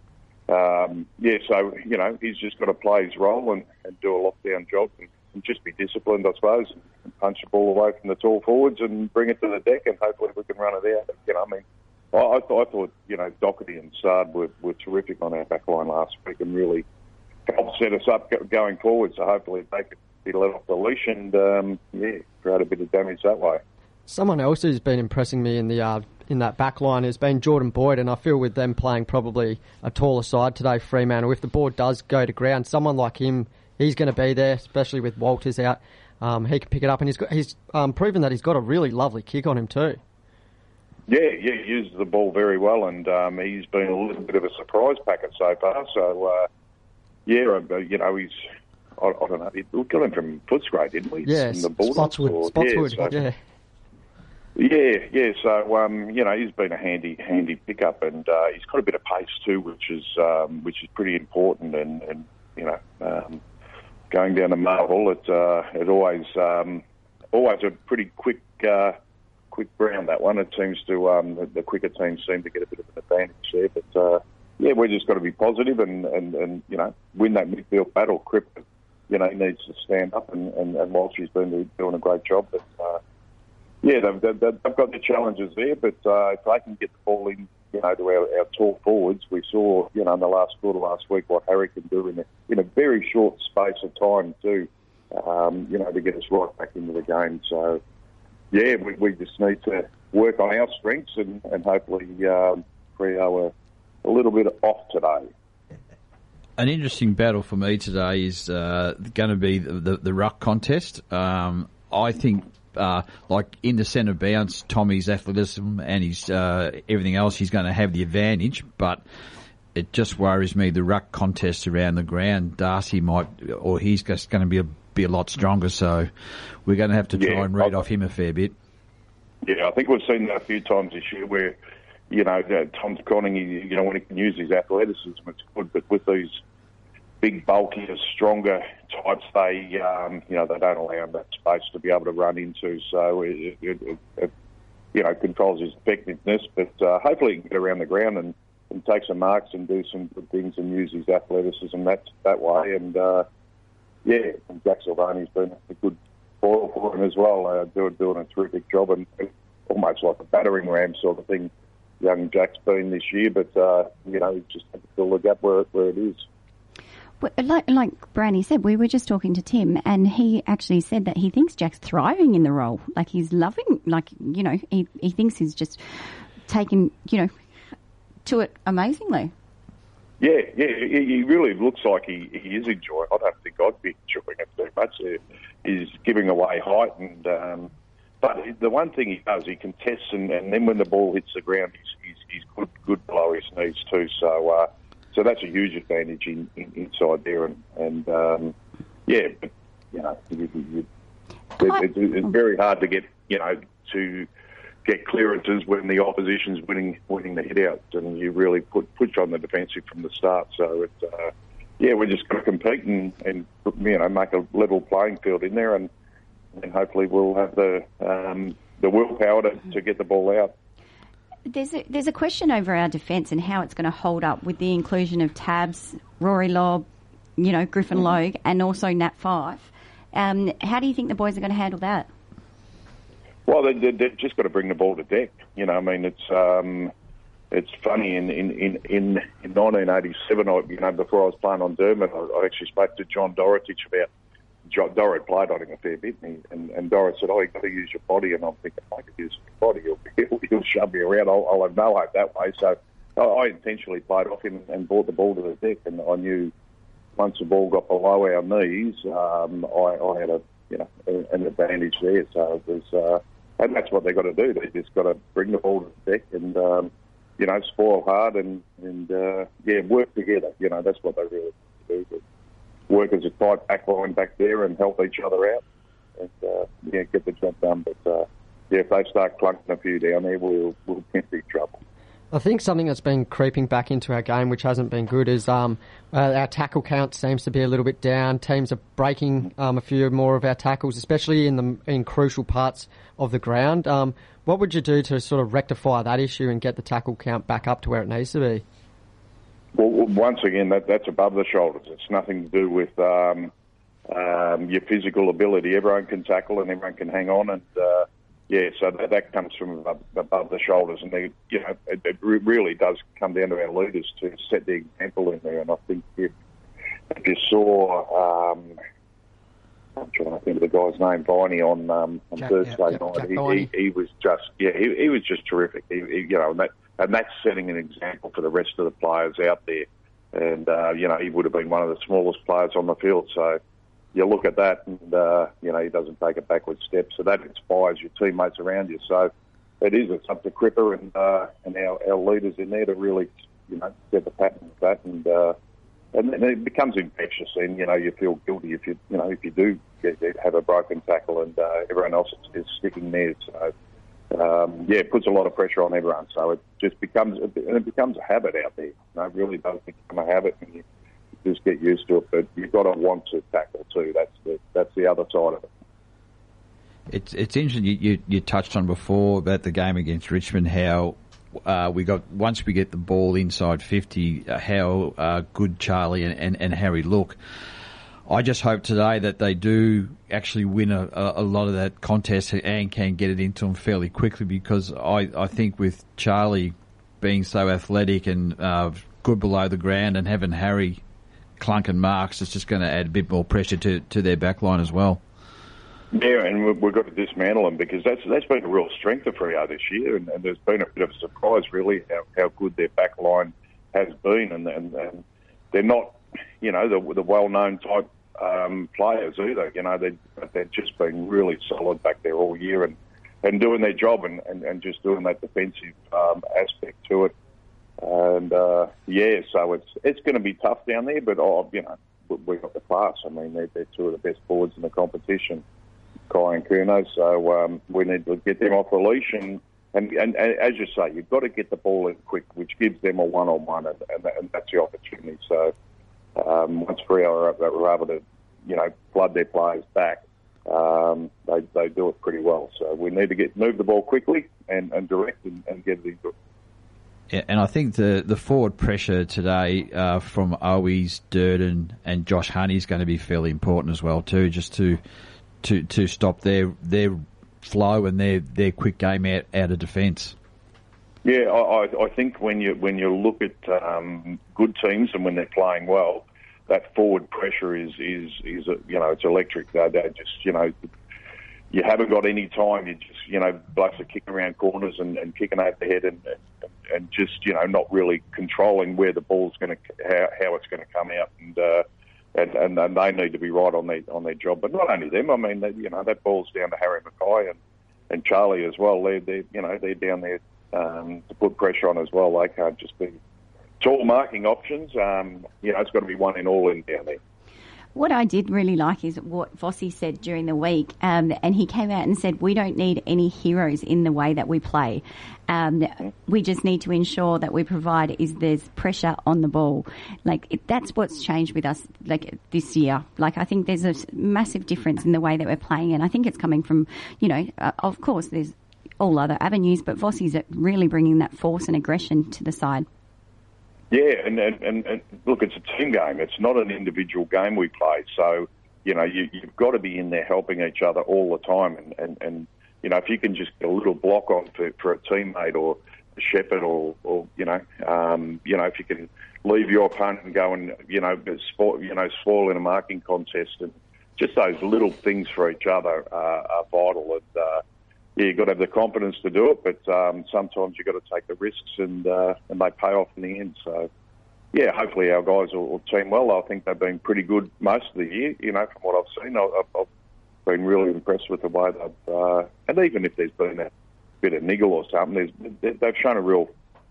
um, yeah, so, you know, he's just got to play his role and, and do a lockdown job and, and just be disciplined, I suppose, and, and punch the ball away from the tall forwards and bring it to the deck, and hopefully we can run it out. You know, I mean, I, I, th- I thought, you know, Doherty and Sard were, were terrific on our back line last week and really helped set us up going forward, so hopefully they could be let off the leash and, um, yeah, create a bit of damage that way. Someone else who's been impressing me in the uh, in that back line has been Jordan Boyd, and I feel with them playing probably a taller side today, Fremantle, if the ball does go to ground, someone like him, he's going to be there, especially with Walters out. Um, he can pick it up, and he's got, he's um, proven that he's got a really lovely kick on him too. Yeah, yeah, he uses the ball very well, and um, he's been a little bit of a surprise packet so far. So, uh, yeah, you know, he's, I, I don't know, we got him from Footscray, didn't we? Yeah, Spotswood, Spotswood, yeah. So, yeah. Yeah, yeah. So um, you know, he's been a handy, handy pickup, and uh, he's got a bit of pace too, which is um, which is pretty important. And, and you know, um, going down to Marvel, it uh, it always um, always a pretty quick uh, quick ground, that one. It seems to um, the, the quicker teams seem to get a bit of an advantage there. But uh, yeah, we're just got to be positive and, and, and you know, win that midfield battle. Crip, you know, he needs to stand up, and, and, and Walsh's been doing a great job, but. Uh, Yeah, they've, they've, they've got the challenges there, but uh, if they can get the ball in, you know, to our, our tall forwards, we saw, you know, in the last quarter last week what Harry can do in a, in a very short space of time too, um, you know, to get us right back into the game. So, yeah, we, we just need to work on our strengths and, and hopefully um, Freo are a little bit off today. An interesting battle for me today is uh, going to be the, the, the ruck contest. Um, I think... Uh, like in the centre bounce, Tommy's athleticism and his uh, everything else, he's going to have the advantage. But it just worries me the ruck contest around the ground. Darcy might, or he's just going to be a, be a lot stronger. So we're going to have to try yeah, and read I, off him a fair bit. Yeah, I think we've seen that a few times this year where, you know, Tom's Conning, you know, when he can use his athleticism, it's good. But with these big, bulkier, stronger types, they, um, you know, they don't allow him that space to be able to run into. So it, it, it, it you know, controls his effectiveness. But uh, hopefully he can get around the ground and, and take some marks and do some good things and use his athleticism that that way. And uh, yeah, and Jack Silvani's been a good foil for him as well, uh, doing doing a terrific job, and almost like a battering ram sort of thing. Young Jack's been this year, but uh, you know, he's just had to fill the gap where where it is. Like, like Brandy said, we were just talking to Tim, and he actually said that he thinks Jack's thriving in the role. Like, he's loving, like, you know, he, he thinks he's just taken, you know, to it amazingly. Yeah, yeah, he, he really looks like he, he is enjoying. I don't think I'd be enjoying it too much. He's giving away height, and um, but the one thing he does, he contests, and, and then when the ball hits the ground, he's he's, he's good, good below his knees too. So. Uh, So that's a huge advantage in, in, inside there, and, and um, yeah, but, you know, you, you, it, it, it's very hard to get, you know, to get clearances when the opposition's winning winning the hit out, and you really put push on the defensive from the start. So it's uh, yeah, we're just going to compete and, and you know, make a level playing field in there, and and hopefully we'll have the um, the willpower to, to get the ball out. There's a, there's a question over our defence and how it's going to hold up with the inclusion of Tabs, Rory Lobb, you know, Griffin Logue, and also Nat Five. Um, how do you think the boys are going to handle that? Well, they, they, they've just got to bring the ball to deck. You know, I mean, it's um, it's funny. In in, in, in, in nineteen eighty-seven, I, you know, before I was playing on Dermot, I, I actually spoke to John Dorotich about. John, Dorrit played on him a fair bit, and, and, and Dorrit said, "Oh, you've got to use your body." And I'm thinking, "I could use my body. He'll, he'll, he'll shove me around. I'll, I'll have no hope that way." So I, I intentionally played off him and brought the ball to the deck, and I knew once the ball got below our knees, um, I, I had a you know an advantage there. So it was, uh, and that's what they got to do. They just got to bring the ball to the deck and um, you know spoil hard and and uh, yeah work together. You know that's what they really do. But work as a tight back line back there and help each other out and uh, yeah get the job done. But uh, yeah, if they start clunking a few down there, we'll we'll get in big trouble. I think something that's been creeping back into our game, which hasn't been good, is um, uh, our tackle count seems to be a little bit down. Teams are breaking um, a few more of our tackles, especially in the in crucial parts of the ground. Um, what would you do to sort of rectify that issue and get the tackle count back up to where it needs to be? Well, once again, that that's above the shoulders. It's nothing to do with um, um, your physical ability. Everyone can tackle and everyone can hang on and. Uh, Yeah, so that, that comes from above, above the shoulders, and they, you know, it, it really does come down to our leaders to set the example in there. And I think if, if you saw, um, I'm trying to think of the guy's name, Viney on um, on Jack, Thursday yeah, night. Jack He, he, he was just, yeah, he, he was just terrific. He, he, you know, and, that, and that's setting an example for the rest of the players out there. And uh, you know, he would have been one of the smallest players on the field, so. You look at that and, uh, you know, he doesn't take a backward step. So that inspires your teammates around you. So it is. It's up to Cripper and uh, and our, our leaders in there to really, you know, set the pattern of that. And uh, and then it becomes infectious and, you know, you feel guilty if you, you know, if you do get, have a broken tackle and uh, everyone else is, is sticking there. So, um, yeah, it puts a lot of pressure on everyone. So it just becomes, and it becomes a habit out there. You know, it really does become a habit and you just get used to it, but you've got to want to tackle too. That's the that's the other side of it. It's it's interesting. You, you, you touched on before about the game against Richmond, how uh, we got once we get the ball inside fifty, uh, how uh, good Charlie and, and, and Harry look. I just hope today that they do actually win a, a lot of that contest and can get it into them fairly quickly, because I, I think with Charlie being so athletic and uh, good below the ground and having Harry clunk and marks, it's just going to add a bit more pressure to, to their back line as well. Yeah, and we've, we've got to dismantle them because that's that's been a real strength of Freo this year, and, and there's been a bit of a surprise really how, how good their back line has been, and, and, and they're not, you know, the, the well-known type um, players either. You know, they they've just been really solid back there all year and, and doing their job and, and, and just doing that defensive um, aspect to it. And uh, yeah, so it's it's going to be tough down there, but oh, you know, we've got the class. I mean, they're, they're two of the best forwards in the competition, Kai and Curnow. So um, we need to get them off the leash, and, and, and, and as you say, you've got to get the ball in quick, which gives them a one-on-one, and, and, and that's the opportunity. So um, once Freo are, are able to, you know, flood their players back, um, they they do it pretty well. So we need to get move the ball quickly and, and direct and, and get it into it. Yeah, and I think the, the forward pressure today uh, from Owies, Durden and Josh Honey is going to be fairly important as well too, just to to to stop their their flow and their, their quick game out, out of defence. Yeah, I, I think when you when you look at um, good teams and when they're playing well, that forward pressure is is is you know it's electric. They they just you know you haven't got any time. You just you know blokes are kicking around corners and, and kicking over the head and. and and just, you know, not really controlling where the ball's going to, how, how it's going to come out, and, uh, and and and they need to be right on their on their job. But not only them, I mean, they, you know, that ball's down to Harry Mackay and, and Charlie as well. They're, they're you know they're down there um, to put pressure on as well. They can't just be tall marking options. Um, you know, it's got to be one in all in down there. What I did really like is what Vossi said during the week, um, and he came out and said, we don't need any heroes in the way that we play. Um, we just need to ensure that we provide is there's pressure on the ball. Like, it, that's what's changed with us, like, this year. Like, I think there's a massive difference in the way that we're playing, and I think it's coming from, you know, uh, of course, there's all other avenues, but Vossi's really bringing that force and aggression to the side. Yeah, and, and, and look, it's a team game. It's not an individual game we play. So, you know, you, you've got to be in there helping each other all the time. And, and, and you know, if you can just get a little block on for, for a teammate or a shepherd or, or you know, um, you know, if you can leave your opponent and go and, you know, spoil, you know, spoil in a marking contest, and just those little things for each other uh, are vital. And, uh, yeah, you've got to have the confidence to do it, but um, sometimes you've got to take the risks, and uh, and they pay off in the end. So, yeah, hopefully our guys will, will team well. I think they've been pretty good most of the year, you know, from what I've seen. I've, I've been really impressed with the way they've, uh, and even if there's been a bit of niggle or something, there's, they've shown a real,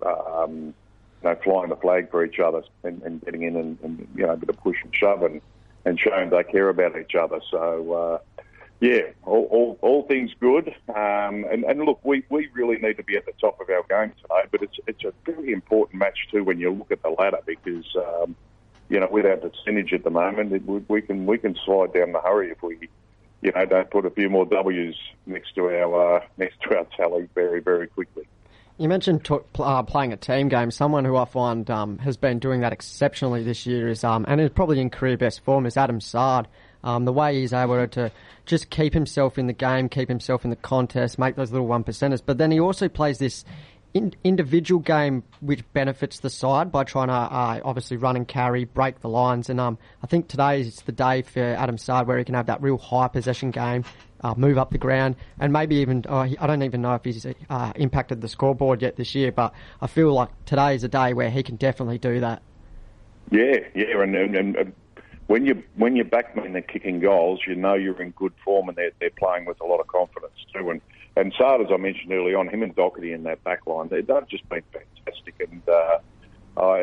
um, you know, flying the flag for each other and, and getting in and, and, you know, a bit of push and shove and, and showing they care about each other. So, uh, yeah, all, all, all things good. Um, and, and look, we, we really need to be at the top of our game today, but it's it's a very important match too when you look at the ladder because, um, you know, with our percentage at the moment, it, we, we can we can slide down the hurry if we, you know, don't put a few more W's next to our uh, next to our tally very, very quickly. You mentioned t- uh, playing a team game. Someone who I find um, has been doing that exceptionally this year is, um, and is probably in career best form, is Adam Sard. Um, the way he's able to just keep himself in the game, keep himself in the contest, make those little one percenters. But then he also plays this in- individual game which benefits the side by trying to uh, obviously run and carry, break the lines. And um, I think today is the day for Adam Sard where he can have that real high possession game, uh, move up the ground, and maybe even, uh, I don't even know if he's uh, impacted the scoreboard yet this year, but I feel like today is a day where he can definitely do that. Yeah, yeah, and, and, and when you when you're backmen they're kicking goals, you know you're in good form, and they're they're playing with a lot of confidence too. And and Sard, as I mentioned early on, him and Doherty in that back line, they, they've just been fantastic. And uh, uh,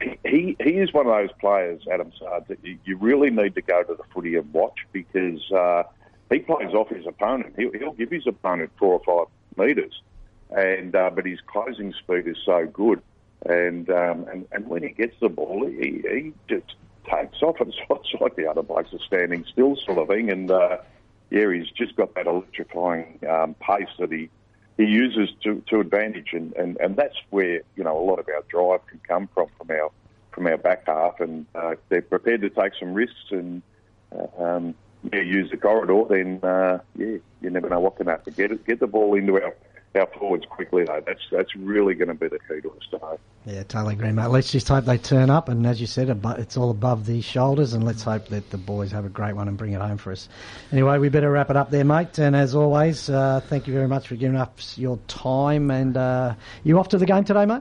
he he is one of those players, Adam Sard, that you, you really need to go to the footy and watch because uh, he plays off his opponent. He'll, he'll give his opponent four or five metres, and uh, but his closing speed is so good. And um, and and when he gets the ball, he, he just takes off. It's, it's like the other blokes are standing still sort of thing. And, uh, yeah, he's just got that electrifying um, pace that he, he uses to, to advantage. And, and, and that's where, you know, a lot of our drive can come from, from our from our back half. And uh, if they're prepared to take some risks and, uh, um, yeah, use the corridor, then, uh, yeah, you never know what can happen. Get, it, get the ball into our... our forwards quickly, though. That's that's really going to be the key to us today. Yeah, totally agree, mate. Let's just hope they turn up, and as you said, it's all above the shoulders, and let's hope that the boys have a great one and bring it home for us. Anyway, we better wrap it up there, mate, and as always, uh, thank you very much for giving us your time, and uh, you off to the game today, mate?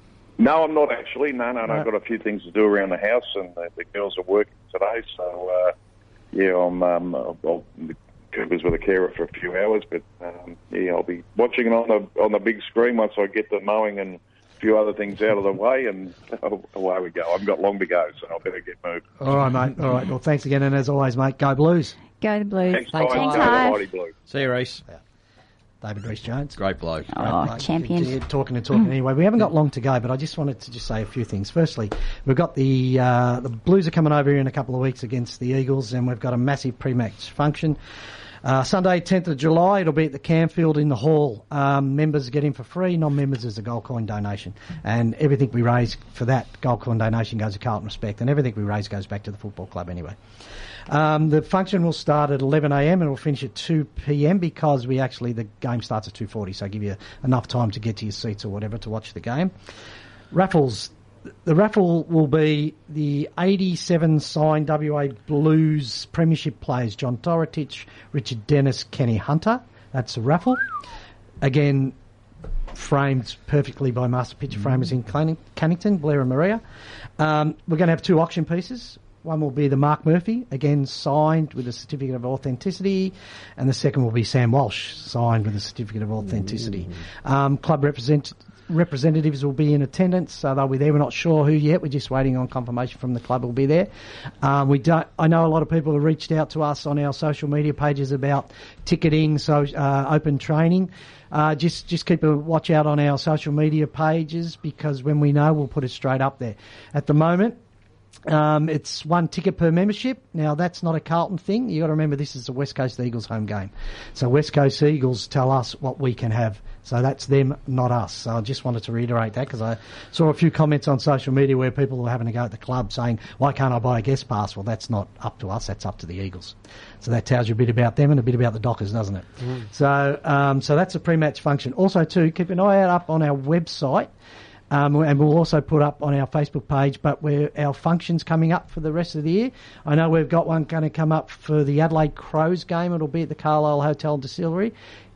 No, I'm not actually. No, no, no. Right. I've got a few things to do around the house, and the, the girls are working today, so, uh, yeah, I'm... Um, I'll, I'll was with a carer for a few hours, but um, yeah, I'll be watching it on the on the big screen once I get the mowing and a few other things out of the way, and away we go. I've got long to go, so I better get moved. All right, mate. All right. Well, thanks again, and as always, mate, go Blues. Go the Blues. Thanks, Thanks, guys. Go Hive. the Mighty Blues. See you, Reece. Yeah. David Rees-Jones. Great bloke. Oh, Great bloke. champion. Yeah, talking and talking. Anyway, we haven't got long to go, but I just wanted to just say a few things. Firstly, we've got the uh, the Blues are coming over here in a couple of weeks against the Eagles, and we've got a massive pre-match function. Uh, Sunday, tenth of July, it'll be at the Campfield in the hall. Um, members get in for free, non-members is a gold coin donation. And everything we raise for that gold coin donation goes to Carlton Respect, and everything we raise goes back to the football club anyway. Um, the function will start at eleven a m and it'll finish at two p m because we actually, the game starts at two forty, so give you enough time to get to your seats or whatever to watch the game. Raffles. The raffle will be the eighty-seven signed W A Blues Premiership players, John Toritich, Richard Dennis, Kenny Hunter. That's a raffle. Again, framed perfectly by Master Picture Framers in Cannington, Blair and Maria. Um, we're going to have two auction pieces. One will be the Mark Murphy, again signed with a certificate of authenticity, and the second will be Sam Walsh, signed with a certificate of authenticity. Um, club represent, representatives will be in attendance, so they'll be there. We're not sure who yet. We're just waiting on confirmation from the club will be there. Um, we don't. I know a lot of people have reached out to us on our social media pages about ticketing, so uh, open training. Uh, just just keep a watch out on our social media pages because when we know, we'll put it straight up there. At the moment, Um, it's one ticket per membership. Now, that's not a Carlton thing. You've got to remember this is the West Coast Eagles home game. So West Coast Eagles tell us what we can have. So that's them, not us. So I just wanted to reiterate that because I saw a few comments on social media where people were having a go at the club saying, why can't I buy a guest pass? Well, that's not up to us. That's up to the Eagles. So that tells you a bit about them and a bit about the Dockers, doesn't it? Mm. So, um, so that's a pre-match function. Also, too, keep an eye out up on our website. Um, and we'll also put up on our Facebook page, but we're, our functions coming up for the rest of the year. I know we've got one going to come up for the Adelaide Crows game. It'll be at the Carlisle Hotel and Distillery.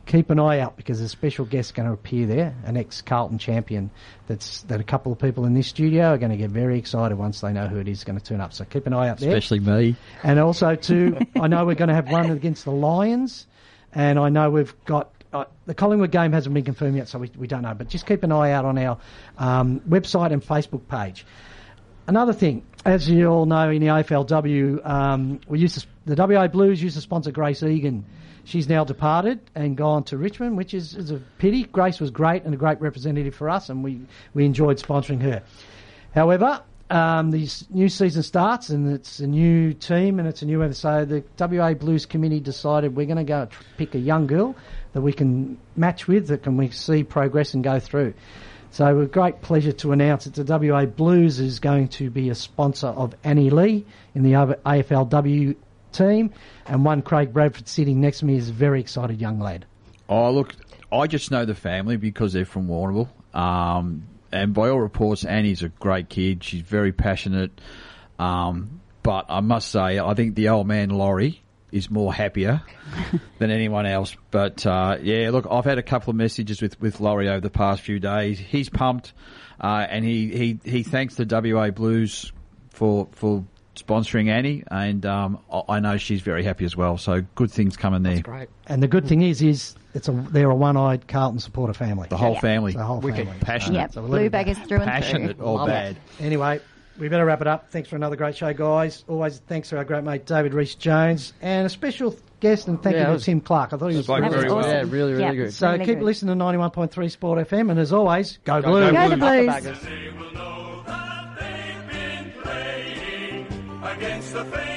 keep an eye out because a special guest going to appear there, an ex-Carlton champion. That's that a couple of people in this studio are going to get very excited once they know who it is going to turn up. So keep an eye out there. Especially me. And also, too, I know we're going to have one against the Lions, and I know we've got uh, the Collingwood game hasn't been confirmed yet, so we, we don't know. But just keep an eye out on our um, website and Facebook page. Another thing, as you all know, in the A F L W, um, we used to, the W A Blues used to sponsor Grace Egan. She's now departed and gone to Richmond, which is, is a pity. Grace was great and a great representative for us, and we, we enjoyed sponsoring her. However, um, the new season starts, and it's a new team, and it's a new... So the W A Blues committee decided we're going to go pick a young girl that we can match with, that can we see progress and go through. So with great pleasure to announce that the W A Blues is going to be a sponsor of Annie Lee in the A F L W team, and one Craig Bradford sitting next to me is a very excited young lad. Oh, look, I just know the family because they're from Warrnambool. Um, and by all reports, Annie's a great kid. She's very passionate. Um, but I must say, I think the old man, Laurie, is more happier than anyone else. But, uh, yeah, look, I've had a couple of messages with, with Laurie over the past few days. He's pumped, uh, and he, he, he thanks the W A Blues for, for sponsoring Annie, and um, I know she's very happy as well. So good things coming there. That's great. And the good thing is, is it's a they're a one-eyed Carlton supporter family. The whole Yeah. family. The whole Wicked. family. Passionate. Yep, So we'll leave it blue at that. baggers through and Passionate through. or Love bad. it. Anyway, we better wrap it up. Thanks for another great show, guys. Always thanks to our great mate David Rees-Jones, and a special guest and thank Yeah, you it to was- Tim Clark. I thought he was Spoke That was very well. awesome. Yeah, really, really Yeah. good. So Really keep good. listening to ninety-one point three Sport F M, and as always, go Blues. Go the Blues. Up the baggers. They will know that they've been playing against the